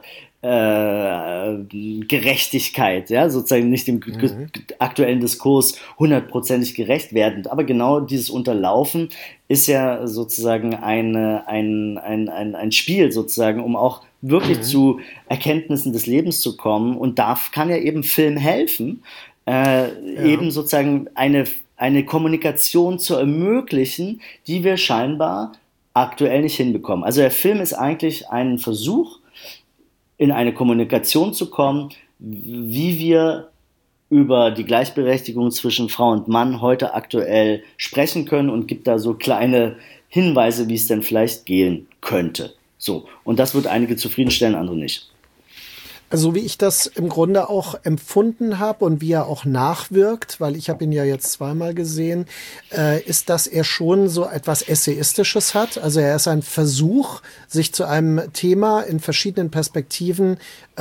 Gerechtigkeit, ja, sozusagen nicht dem aktuellen Diskurs 100%ig gerecht werdend. Aber genau dieses Unterlaufen ist ja sozusagen ein Spiel sozusagen, um auch wirklich zu Erkenntnissen des Lebens zu kommen. Und da kann ja eben Film helfen, eben sozusagen eine Kommunikation zu ermöglichen, die wir scheinbar aktuell nicht hinbekommen. Also der Film ist eigentlich ein Versuch, in eine Kommunikation zu kommen, wie wir über die Gleichberechtigung zwischen Frau und Mann heute aktuell sprechen können, und gibt da so kleine Hinweise, wie es denn vielleicht gehen könnte. So. Und das wird einige zufriedenstellen, andere nicht. Also wie ich das im Grunde auch empfunden habe und wie er auch nachwirkt, weil ich habe ihn ja jetzt zweimal gesehen, ist, dass er schon so etwas Essayistisches hat. Also er ist ein Versuch, sich zu einem Thema in verschiedenen Perspektiven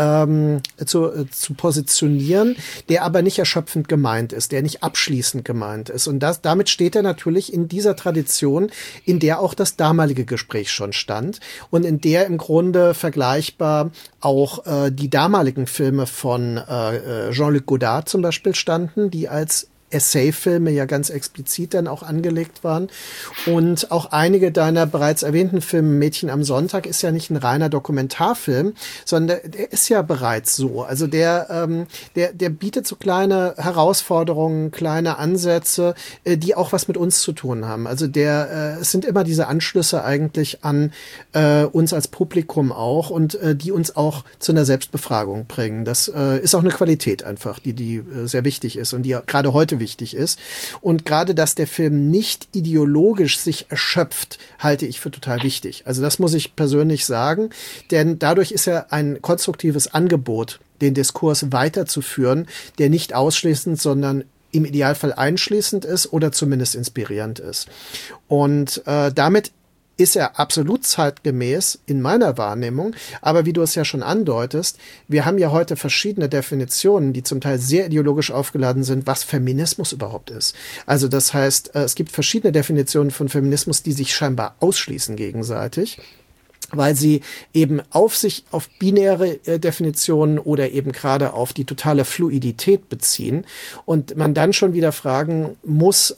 zu positionieren, der aber nicht erschöpfend gemeint ist, der nicht abschließend gemeint ist. Und damit steht er natürlich in dieser Tradition, in der auch das damalige Gespräch schon stand und in der im Grunde vergleichbar auch die damaligen Filme von Jean-Luc Godard zum Beispiel standen, die als Essay-Filme ja ganz explizit dann auch angelegt waren. Und auch einige deiner bereits erwähnten Filme, Mädchen am Sonntag, ist ja nicht ein reiner Dokumentarfilm, sondern der ist ja bereits so. Also der bietet so kleine Herausforderungen, kleine Ansätze, die auch was mit uns zu tun haben. Also es sind immer diese Anschlüsse eigentlich an uns als Publikum auch und die uns auch zu einer Selbstbefragung bringen. Das ist auch eine Qualität einfach, die sehr wichtig ist und die gerade heute wichtig ist. Und gerade, dass der Film nicht ideologisch sich erschöpft, halte ich für total wichtig. Also das muss ich persönlich sagen, denn dadurch ist er ein konstruktives Angebot, den Diskurs weiterzuführen, der nicht ausschließend, sondern im Idealfall einschließend ist oder zumindest inspirierend ist. Und damit ist er absolut zeitgemäß in meiner Wahrnehmung. Aber wie du es ja schon andeutest, wir haben ja heute verschiedene Definitionen, die zum Teil sehr ideologisch aufgeladen sind, was Feminismus überhaupt ist. Also das heißt, es gibt verschiedene Definitionen von Feminismus, die sich scheinbar ausschließen gegenseitig, weil sie eben auf binäre Definitionen oder eben gerade auf die totale Fluidität beziehen und man dann schon wieder fragen muss,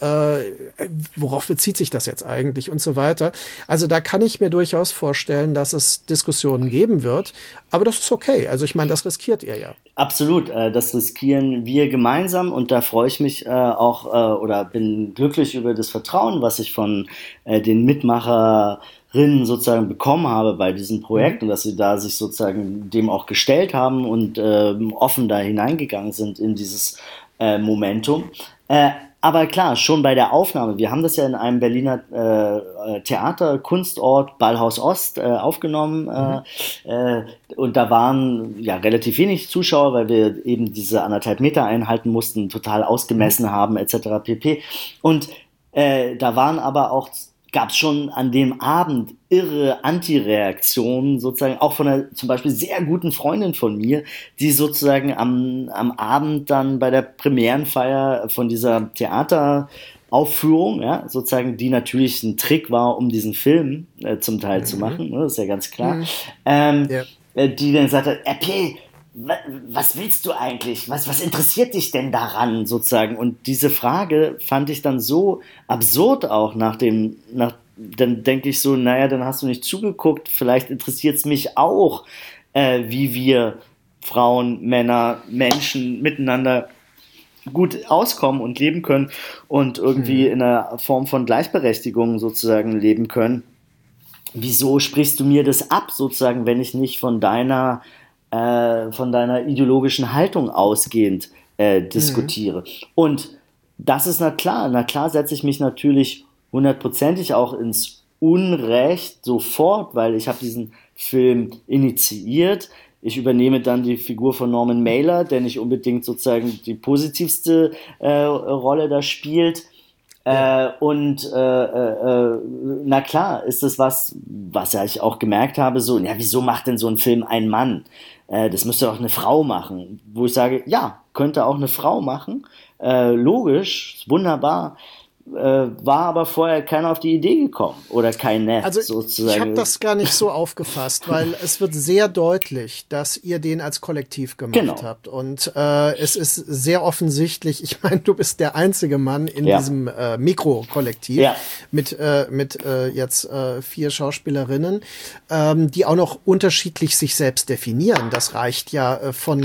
worauf bezieht sich das jetzt eigentlich und so weiter. Also da kann ich mir durchaus vorstellen, dass es Diskussionen geben wird, aber das ist okay. Also ich meine, das riskiert ihr ja. Absolut, das riskieren wir gemeinsam und da freue ich mich auch oder bin glücklich über das Vertrauen, was ich von den Mitmacherinnen sozusagen bekommen habe bei diesem Projekt und dass sie da sich sozusagen dem auch gestellt haben und offen da hineingegangen sind in dieses Momentum. Aber klar, schon bei der Aufnahme, wir haben das ja in einem Berliner Theater, Kunstort, Ballhaus Ost aufgenommen und da waren ja relativ wenig Zuschauer, weil wir eben diese 1,5 Meter einhalten mussten, total ausgemessen haben etc. pp. Und da waren aber auch gab es schon an dem Abend irre Antireaktionen, sozusagen auch von einer zum Beispiel sehr guten Freundin von mir, die sozusagen am Abend dann bei der Premierenfeier von dieser Theateraufführung, ja, sozusagen, die natürlich ein Trick war, um diesen Film zum Teil zu machen, ne, das ist ja ganz klar, die dann gesagt hat, RP, was willst du eigentlich? Was interessiert dich denn daran sozusagen? Und diese Frage fand ich dann so absurd auch dann denke ich so, naja, dann hast du nicht zugeguckt, vielleicht interessiert es mich auch, wie wir Frauen, Männer, Menschen miteinander gut auskommen und leben können und irgendwie in einer Form von Gleichberechtigung sozusagen leben können. Wieso sprichst du mir das ab sozusagen, wenn ich nicht von deiner ideologischen Haltung ausgehend diskutiere. Und das ist na klar setze ich mich natürlich 100%ig auch ins Unrecht sofort, weil ich habe diesen Film initiiert. Ich übernehme dann die Figur von Norman Mailer, der nicht unbedingt sozusagen die positivste Rolle da spielt. Na klar, ist das was ja ich auch gemerkt habe, so, ja, wieso macht denn so ein Film ein Mann? Das müsste doch eine Frau machen. Wo ich sage, ja, könnte auch eine Frau machen. Logisch, wunderbar. war aber vorher keiner auf die Idee gekommen oder keine Also sozusagen. ich habe das gar nicht so aufgefasst, weil es wird sehr deutlich, dass ihr den als Kollektiv gemacht habt. Und es ist sehr offensichtlich, ich meine, du bist der einzige Mann in diesem Mikrokollektiv mit jetzt 4 Schauspielerinnen, die auch noch unterschiedlich sich selbst definieren. Das reicht ja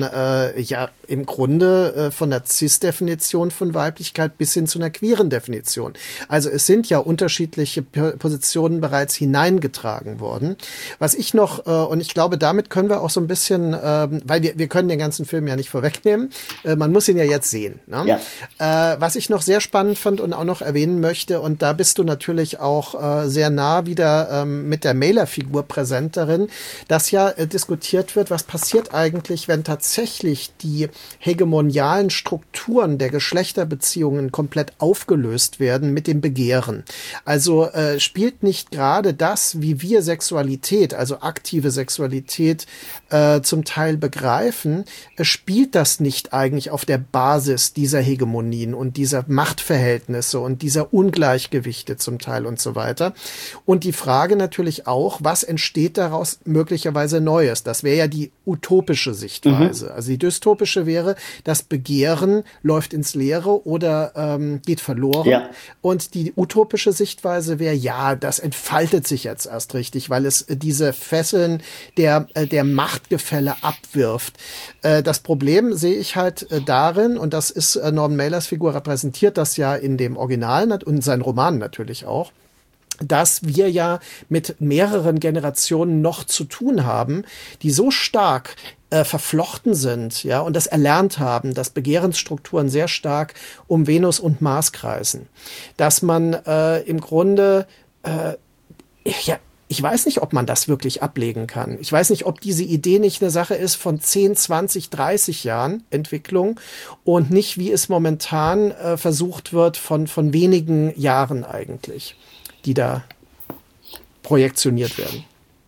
im Grunde von der Cis-Definition von Weiblichkeit bis hin zu einer queeren Definition. Also es sind ja unterschiedliche Positionen bereits hineingetragen worden. Was ich noch, und ich glaube, damit können wir auch so ein bisschen, weil wir können den ganzen Film ja nicht vorwegnehmen, man muss ihn ja jetzt sehen. Ne? Ja. Was ich noch sehr spannend fand und auch noch erwähnen möchte, und da bist du natürlich auch sehr nah wieder mit der Mailer-Figur präsent darin, dass ja diskutiert wird, was passiert eigentlich, wenn tatsächlich die hegemonialen Strukturen der Geschlechterbeziehungen komplett aufgelöst werden mit dem Begehren. Also spielt nicht gerade das, wie wir Sexualität, also aktive Sexualität zum Teil begreifen, spielt das nicht eigentlich auf der Basis dieser Hegemonien und dieser Machtverhältnisse und dieser Ungleichgewichte zum Teil und so weiter. Und die Frage natürlich auch, was entsteht daraus möglicherweise Neues? Das wäre ja die utopische Sichtweise. Also die dystopische wäre, das Begehren läuft ins Leere oder geht verloren. Ja. Und die utopische Sichtweise wäre, ja, das entfaltet sich jetzt erst richtig, weil es diese Fesseln der Machtgefälle abwirft. Das Problem sehe ich halt darin, und das ist Norman Mailers Figur repräsentiert das ja in dem Original und in seinen Romanen natürlich auch, dass wir ja mit mehreren Generationen noch zu tun haben, die so stark verflochten sind, ja, und das erlernt haben, dass Begehrensstrukturen sehr stark um Venus und Mars kreisen, dass man im Grunde ich weiß nicht, ob man das wirklich ablegen kann. Ich weiß nicht, ob diese Idee nicht eine Sache ist von 10, 20, 30 Jahren Entwicklung und nicht, wie es momentan versucht wird, von wenigen Jahren eigentlich, die da projektioniert werden.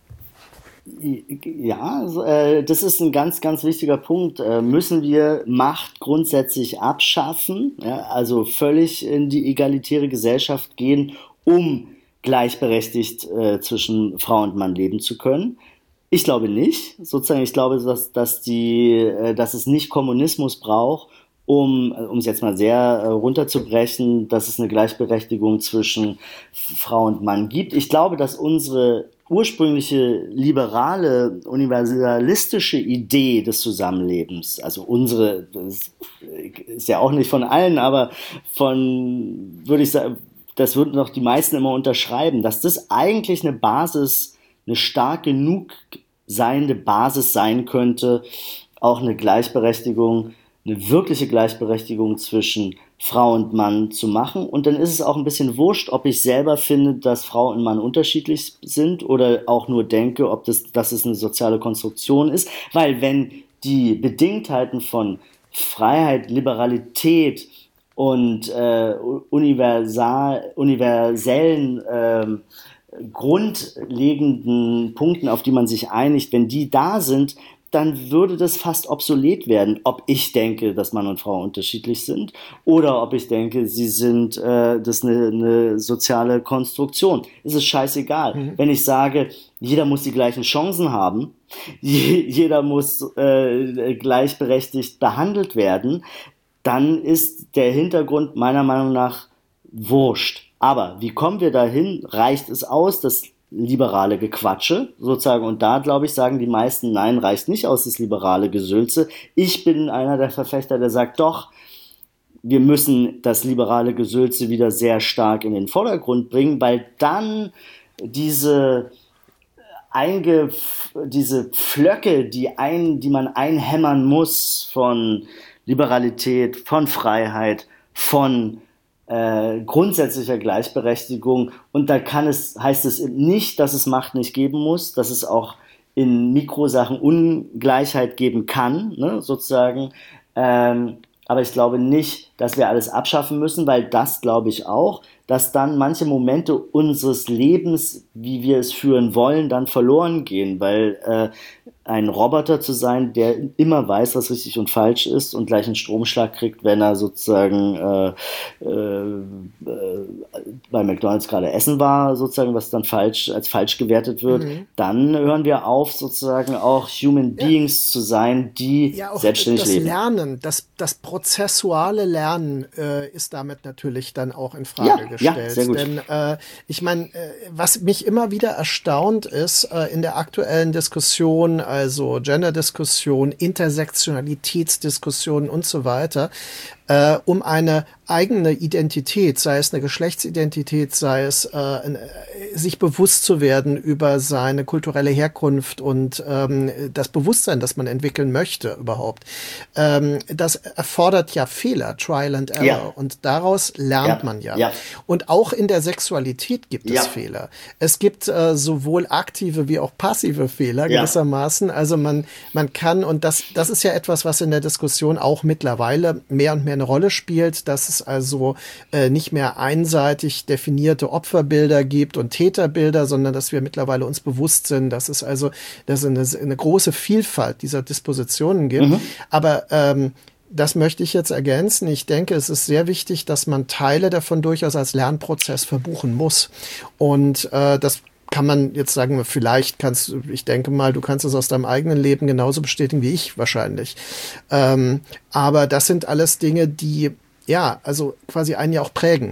Ja, das ist ein ganz, ganz wichtiger Punkt. Müssen wir Macht grundsätzlich abschaffen, ja, also völlig in die egalitäre Gesellschaft gehen, um gleichberechtigt zwischen Frau und Mann leben zu können? Ich glaube nicht. Sozusagen, ich glaube, dass es nicht Kommunismus braucht, um es jetzt mal sehr runterzubrechen, dass es eine Gleichberechtigung zwischen Frau und Mann gibt. Ich glaube, dass unsere ursprüngliche liberale, universalistische Idee des Zusammenlebens, also unsere, das ist ja auch nicht von allen, aber würde ich sagen, das würden doch die meisten immer unterschreiben, dass das eigentlich eine Basis, eine stark genug seiende Basis sein könnte, auch eine Gleichberechtigung, eine wirkliche Gleichberechtigung zwischen Frau und Mann zu machen. Und dann ist es auch ein bisschen wurscht, ob ich selber finde, dass Frau und Mann unterschiedlich sind oder auch nur denke, dass es eine soziale Konstruktion ist. Weil wenn die Bedingtheiten von Freiheit, Liberalität und universellen grundlegenden Punkten, auf die man sich einigt, wenn die da sind, dann würde das fast obsolet werden, ob ich denke, dass Mann und Frau unterschiedlich sind oder ob ich denke, sie sind das ist eine soziale Konstruktion. Es ist scheißegal. Wenn ich sage, jeder muss die gleichen Chancen haben, jeder muss gleichberechtigt behandelt werden, dann ist der Hintergrund meiner Meinung nach wurscht. Aber wie kommen wir dahin? Reicht es aus, das liberale Gequatsche sozusagen? Und da, glaube ich, sagen die meisten, nein, reicht nicht aus, das liberale Gesülze. Ich bin einer der Verfechter, der sagt, doch, wir müssen das liberale Gesülze wieder sehr stark in den Vordergrund bringen, weil dann diese Pflöcke, die man einhämmern muss von Liberalität, von Freiheit, von grundsätzlicher Gleichberechtigung, und da heißt es nicht, dass es Macht nicht geben muss, dass es auch in Mikrosachen Ungleichheit geben kann, ne, sozusagen, aber ich glaube nicht, dass wir alles abschaffen müssen, weil das glaube ich auch, dass dann manche Momente unseres Lebens, wie wir es führen wollen, dann verloren gehen, weil ein Roboter zu sein, der immer weiß, was richtig und falsch ist und gleich einen Stromschlag kriegt, wenn er sozusagen bei McDonald's gerade essen war, sozusagen, was dann als falsch gewertet wird. Dann hören wir auf, sozusagen auch Human Beings zu sein, die auch selbstständig das leben. Lernen, das prozessuale Lernen ist damit natürlich dann auch in Frage gestellt. Ja, sehr gut. Denn ich meine, was mich immer wieder erstaunt ist, in der aktuellen Diskussion, also Gender-Diskussion, Intersektionalitätsdiskussion und so weiter, um eine eigene Identität, sei es eine Geschlechtsidentität, sei es sich bewusst zu werden über seine kulturelle Herkunft und das Bewusstsein, das man entwickeln möchte überhaupt. Das erfordert ja Fehler, Trial and Error, und daraus lernt man ja. Und auch in der Sexualität gibt es Fehler. Es gibt sowohl aktive wie auch passive Fehler gewissermaßen. Also man kann, und das ist ja etwas, was in der Diskussion auch mittlerweile mehr und mehr eine Rolle spielt, dass es also nicht mehr einseitig definierte Opferbilder gibt und Täterbilder, sondern dass wir mittlerweile uns bewusst sind, dass es eine große Vielfalt dieser Dispositionen gibt. Aber das möchte ich jetzt ergänzen. Ich denke, es ist sehr wichtig, dass man Teile davon durchaus als Lernprozess verbuchen muss. Und das kann man jetzt sagen, ich denke mal, du kannst es aus deinem eigenen Leben genauso bestätigen wie ich wahrscheinlich. Aber das sind alles Dinge, die, also quasi einen ja auch prägen.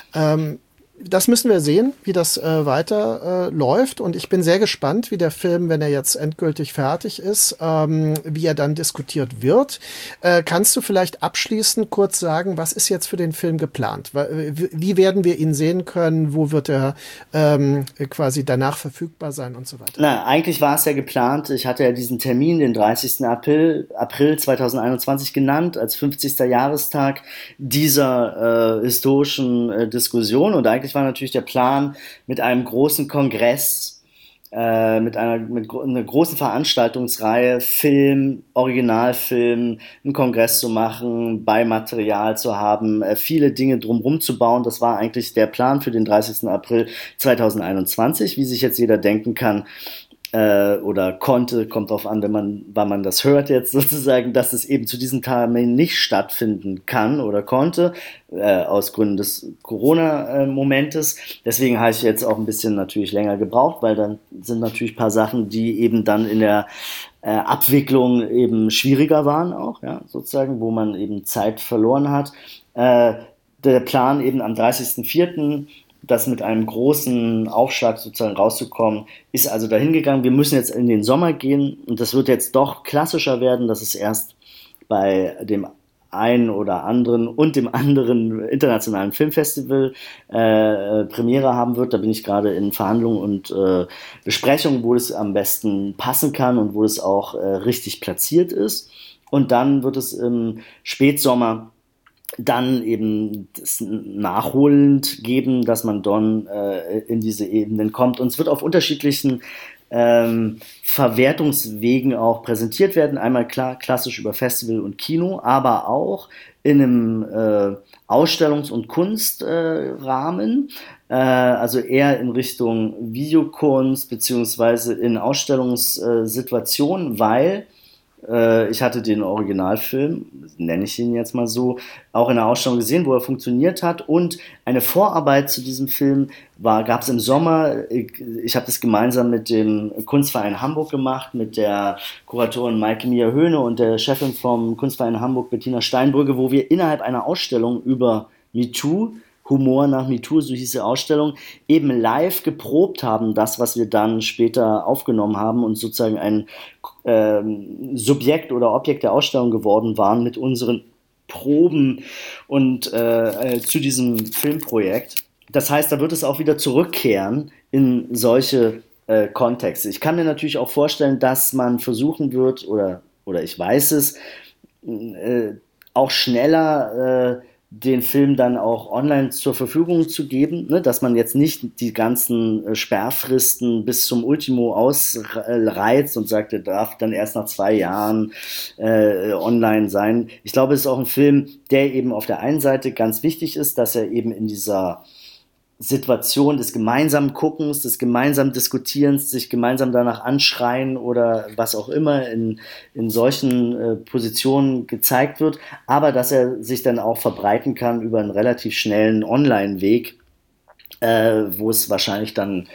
Das müssen wir sehen, wie das weiter läuft. Und ich bin sehr gespannt, wie der Film, wenn er jetzt endgültig fertig ist, wie er dann diskutiert wird. Kannst du vielleicht abschließend kurz sagen, was ist jetzt für den Film geplant? Wie werden wir ihn sehen können? Wo wird er quasi danach verfügbar sein und so weiter? Na, eigentlich war es ja geplant. Ich hatte ja diesen Termin, den 30. April 2021 genannt, als 50. Jahrestag dieser historischen Diskussion. Und eigentlich war natürlich der Plan, mit einem großen Kongress, mit einer großen Veranstaltungsreihe, Film, Originalfilm, einen Kongress zu machen, Beimaterial zu haben, viele Dinge drumherum zu bauen. Das war eigentlich der Plan für den 30. April 2021, wie sich jetzt jeder denken kann. Oder konnte, kommt drauf an, wann man das hört jetzt sozusagen, dass es eben zu diesem Termin nicht stattfinden kann oder konnte, aus Gründen des Corona-Momentes. Deswegen habe ich jetzt auch ein bisschen natürlich länger gebraucht, weil dann sind natürlich ein paar Sachen, die eben dann in der Abwicklung eben schwieriger waren auch, sozusagen, wo man eben Zeit verloren hat. Der Plan eben am 30.04., das mit einem großen Aufschlag sozusagen rauszukommen, ist also dahin gegangen. Wir müssen jetzt in den Sommer gehen und das wird jetzt doch klassischer werden, dass es erst bei dem einen oder anderen und dem anderen internationalen Filmfestival Premiere haben wird. Da bin ich gerade in Verhandlungen und Besprechungen, wo es am besten passen kann und wo es auch richtig platziert ist. Und dann wird es im Spätsommer dann eben das nachholend geben, dass man dann in diese Ebenen kommt. Und es wird auf unterschiedlichen Verwertungswegen auch präsentiert werden. Einmal klar, klassisch über Festival und Kino, aber auch in einem Ausstellungs- und Kunstrahmen, also eher in Richtung Videokunst beziehungsweise in Ausstellungssituationen, weil ich hatte den Originalfilm, nenne ich ihn jetzt mal so, auch in der Ausstellung gesehen, wo er funktioniert hat. Und eine Vorarbeit zu diesem Film gab es im Sommer. Ich habe das gemeinsam mit dem Kunstverein Hamburg gemacht, mit der Kuratorin Maike Mia-Höhne und der Chefin vom Kunstverein Hamburg, Bettina Steinbrügge, wo wir innerhalb einer Ausstellung über MeToo, Humor nach MeToo, so hieß die Ausstellung, eben live geprobt haben, das, was wir dann später aufgenommen haben und sozusagen ein Subjekt oder Objekt der Ausstellung geworden waren mit unseren Proben und zu diesem Filmprojekt. Das heißt, da wird es auch wieder zurückkehren in solche Kontexte. Ich kann mir natürlich auch vorstellen, dass man versuchen wird, oder ich weiß es, auch schneller den Film dann auch online zur Verfügung zu geben, ne? Dass man jetzt nicht die ganzen Sperrfristen bis zum Ultimo ausreizt und sagt, er darf dann erst nach 2 Jahren online sein. Ich glaube, es ist auch ein Film, der eben auf der einen Seite ganz wichtig ist, dass er eben in dieser Situation des gemeinsamen Guckens, des gemeinsamen Diskutierens, sich gemeinsam danach anschreien oder was auch immer in solchen Positionen gezeigt wird, aber dass er sich dann auch verbreiten kann über einen relativ schnellen Online-Weg, wo es wahrscheinlich dann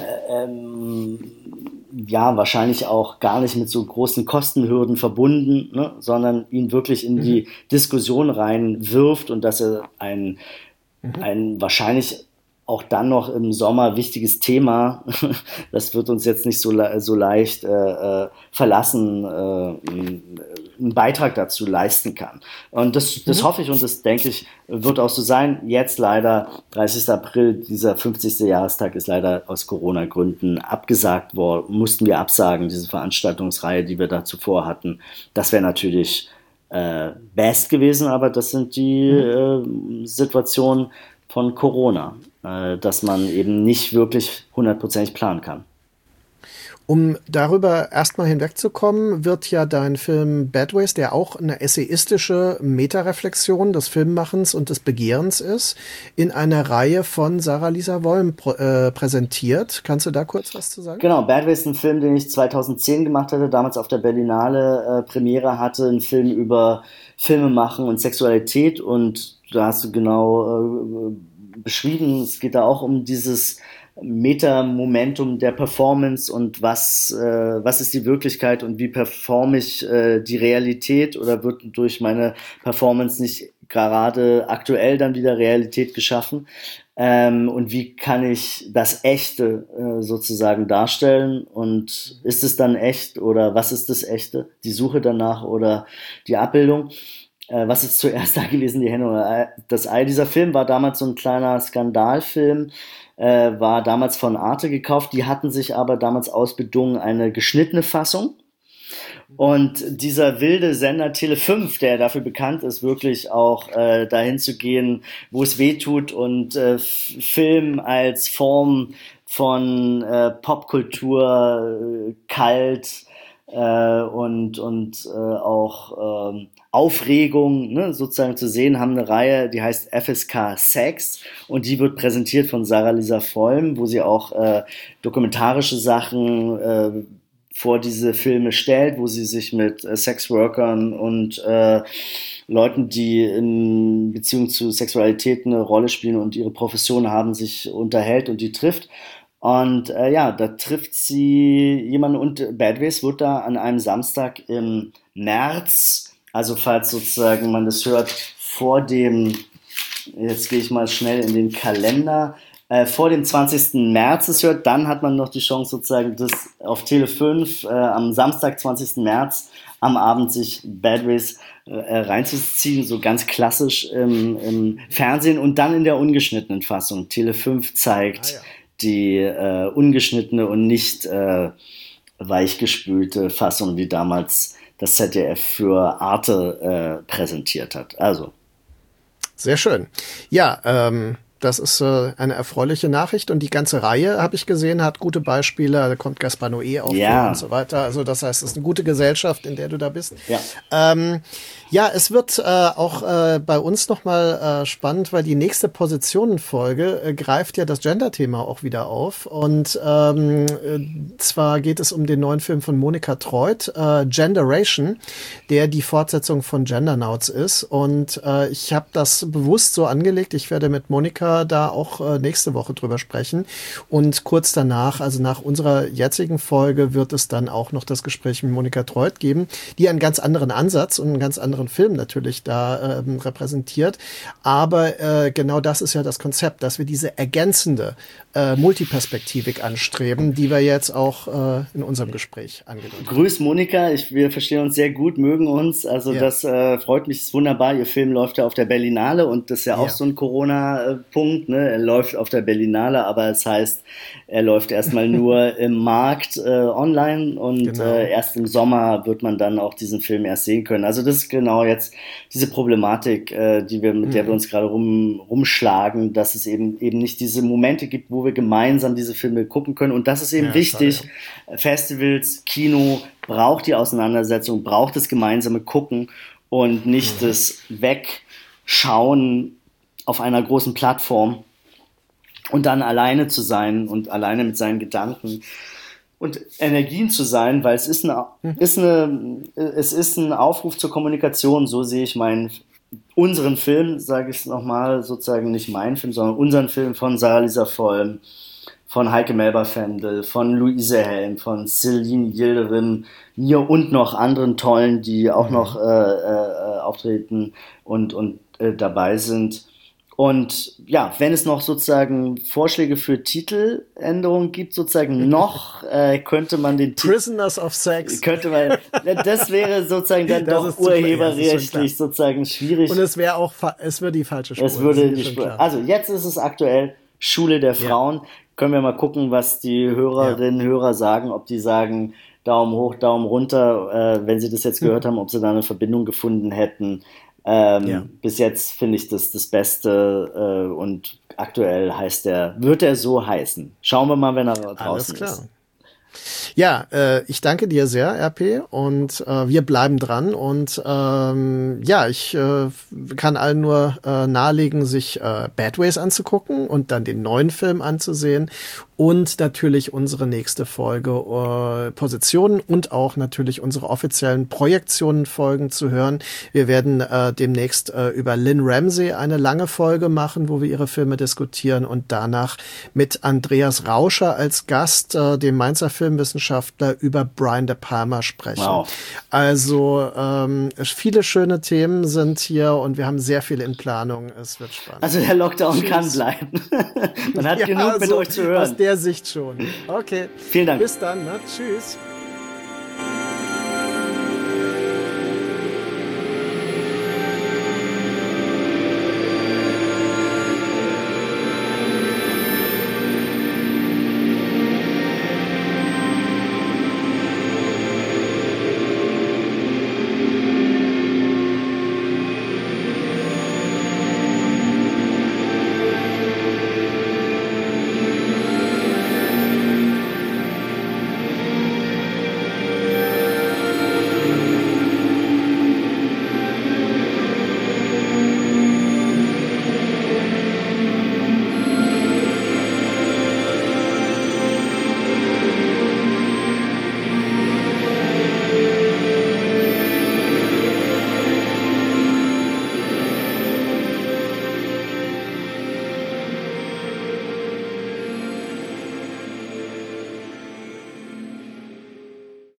wahrscheinlich auch gar nicht mit so großen Kostenhürden verbunden, ne, sondern ihn wirklich in die Diskussion reinwirft und dass er ein wahrscheinlich auch dann noch im Sommer wichtiges Thema, das wird uns jetzt nicht so leicht verlassen, einen Beitrag dazu leisten kann. Und das hoffe ich und das denke ich, wird auch so sein. Jetzt leider, 30. April, dieser 50. Jahrestag ist leider aus Corona-Gründen abgesagt worden, mussten wir absagen, diese Veranstaltungsreihe, die wir da zuvor hatten. Das wäre natürlich best gewesen, aber das sind die Situationen von Corona, dass man eben nicht wirklich 100% planen kann. Um darüber erstmal hinwegzukommen, wird ja dein Film Bad Ways, der auch eine essayistische Metareflexion des Filmmachens und des Begehrens ist, in einer Reihe von Sarah Lisa Wollm präsentiert. Kannst du da kurz was zu sagen? Genau, Bad Ways ist ein Film, den ich 2010 gemacht hatte, damals auf der Berlinale Premiere hatte, ein Film über Filmemachen und Sexualität, und da hast du genau beschrieben, es geht da auch um dieses Meta-Momentum der Performance und was ist die Wirklichkeit und wie performe ich die Realität, oder wird durch meine Performance nicht gerade aktuell dann wieder Realität geschaffen, und wie kann ich das Echte sozusagen darstellen, und ist es dann echt oder was ist das Echte, die Suche danach oder die Abbildung? Was ist zuerst da gewesen, die Henne oder das Ei? Dieser Film war damals so ein kleiner Skandalfilm, war damals von Arte gekauft. Die hatten sich aber damals ausbedungen eine geschnittene Fassung. Und dieser wilde Sender Tele5, der dafür bekannt ist, wirklich auch dahin zu gehen, wo es weh tut, und Film als Form von Popkultur kalt und auch Aufregung, ne, sozusagen zu sehen, haben eine Reihe, die heißt FSK Sex, und die wird präsentiert von Sarah Lisa Wollm, wo sie auch dokumentarische Sachen vor diese Filme stellt, wo sie sich mit Sexworkern und Leuten, die in Beziehung zu Sexualität eine Rolle spielen und ihre Profession haben, sich unterhält und die trifft. Und da trifft sie jemanden, und Bad Ways wird da an einem Samstag im März, also falls sozusagen man das hört, vor dem, jetzt gehe ich mal schnell in den Kalender, vor dem 20. März es hört, dann hat man noch die Chance sozusagen, das auf Tele5 am Samstag, 20. März, am Abend sich Bad Ways reinzuziehen, so ganz klassisch im Fernsehen, und dann in der ungeschnittenen Fassung. Tele5 zeigt die ungeschnittene und nicht weichgespülte Fassung, wie damals das ZDF für Arte präsentiert hat. Also. Sehr schön. Ja, das ist eine erfreuliche Nachricht, und die ganze Reihe, habe ich gesehen, hat gute Beispiele. Da kommt Gaspar Noé auch vor und so weiter. Also das heißt, es ist eine gute Gesellschaft, in der du da bist. Ja, es wird auch bei uns nochmal spannend, weil die nächste Positionenfolge greift ja das Gender-Thema auch wieder auf. Und zwar geht es um den neuen Film von Monika Treuth, Genderation, der die Fortsetzung von Gendernauts ist. Und ich habe das bewusst so angelegt. Ich werde mit Monika da auch nächste Woche drüber sprechen. Und kurz danach, also nach unserer jetzigen Folge, wird es dann auch noch das Gespräch mit Monika Treuth geben, die einen ganz anderen Ansatz und einen ganz anderen Film natürlich da repräsentiert. Aber genau das ist ja das Konzept, dass wir diese ergänzende Multiperspektivik anstreben, die wir jetzt auch in unserem Gespräch angedeutet haben. Grüß Monika, wir verstehen uns sehr gut, mögen uns. Also das freut mich, ist wunderbar. Ihr Film läuft ja auf der Berlinale, und das ist ja auch so ein Corona-Punkt. Ne? Er läuft auf der Berlinale, aber es heißt, er läuft erstmal nur im Markt online, und erst im Sommer wird man dann auch diesen Film erst sehen können. Also das ist genau jetzt diese Problematik, mit der wir uns gerade rumschlagen, dass es eben nicht diese Momente gibt, wo wir gemeinsam diese Filme gucken können. Und das ist eben wichtig. Festivals, Kino braucht die Auseinandersetzung, braucht das gemeinsame Gucken und nicht das Wegschauen auf einer großen Plattform. und dann alleine zu sein und alleine mit seinen Gedanken und Energien zu sein, weil es ist ein Aufruf zur Kommunikation, so sehe ich unseren Film, sage ich es nochmal, sozusagen nicht meinen Film, sondern unseren Film von Sarah-Lisa Vollm, von Heike Melba-Fendel, von Luise Helm, von Celine Yildirim, mir und noch anderen Tollen, die auch noch auftreten und dabei sind. Und ja, wenn es noch sozusagen Vorschläge für Titeländerungen gibt, sozusagen noch, könnte man den Titel... Prisoners of Sex. Das wäre sozusagen dann doch urheberrechtlich sozusagen schwierig. Und es würde die falsche Spur. Also jetzt ist es aktuell Schule der Frauen. Ja. Können wir mal gucken, was die Hörerinnen und Hörer sagen, ob die sagen Daumen hoch, Daumen runter, wenn sie das jetzt gehört haben, ob sie da eine Verbindung gefunden hätten. Bis jetzt finde ich das Beste und aktuell wird er so heißen. Schauen wir mal, wenn er draußen ist. Ja, ich danke dir sehr, RP, und wir bleiben dran und ich kann allen nur nahelegen, sich Bad Ways anzugucken und dann den neuen Film anzusehen und natürlich unsere nächste Folge Positionen und auch natürlich unsere offiziellen Projektionen-Folgen zu hören. Wir werden demnächst über Lynn Ramsey eine lange Folge machen, wo wir ihre Filme diskutieren, und danach mit Andreas Rauscher als Gast, dem Mainzer Filmwissenschaftler, über Brian De Palma sprechen. Wow. Also viele schöne Themen sind hier und wir haben sehr viel in Planung. Es wird spannend. Also der Lockdown kann bleiben. Man hat genug mit euch zu hören. Aus der Sicht schon. Okay. Vielen Dank. Bis dann. Ne? Tschüss.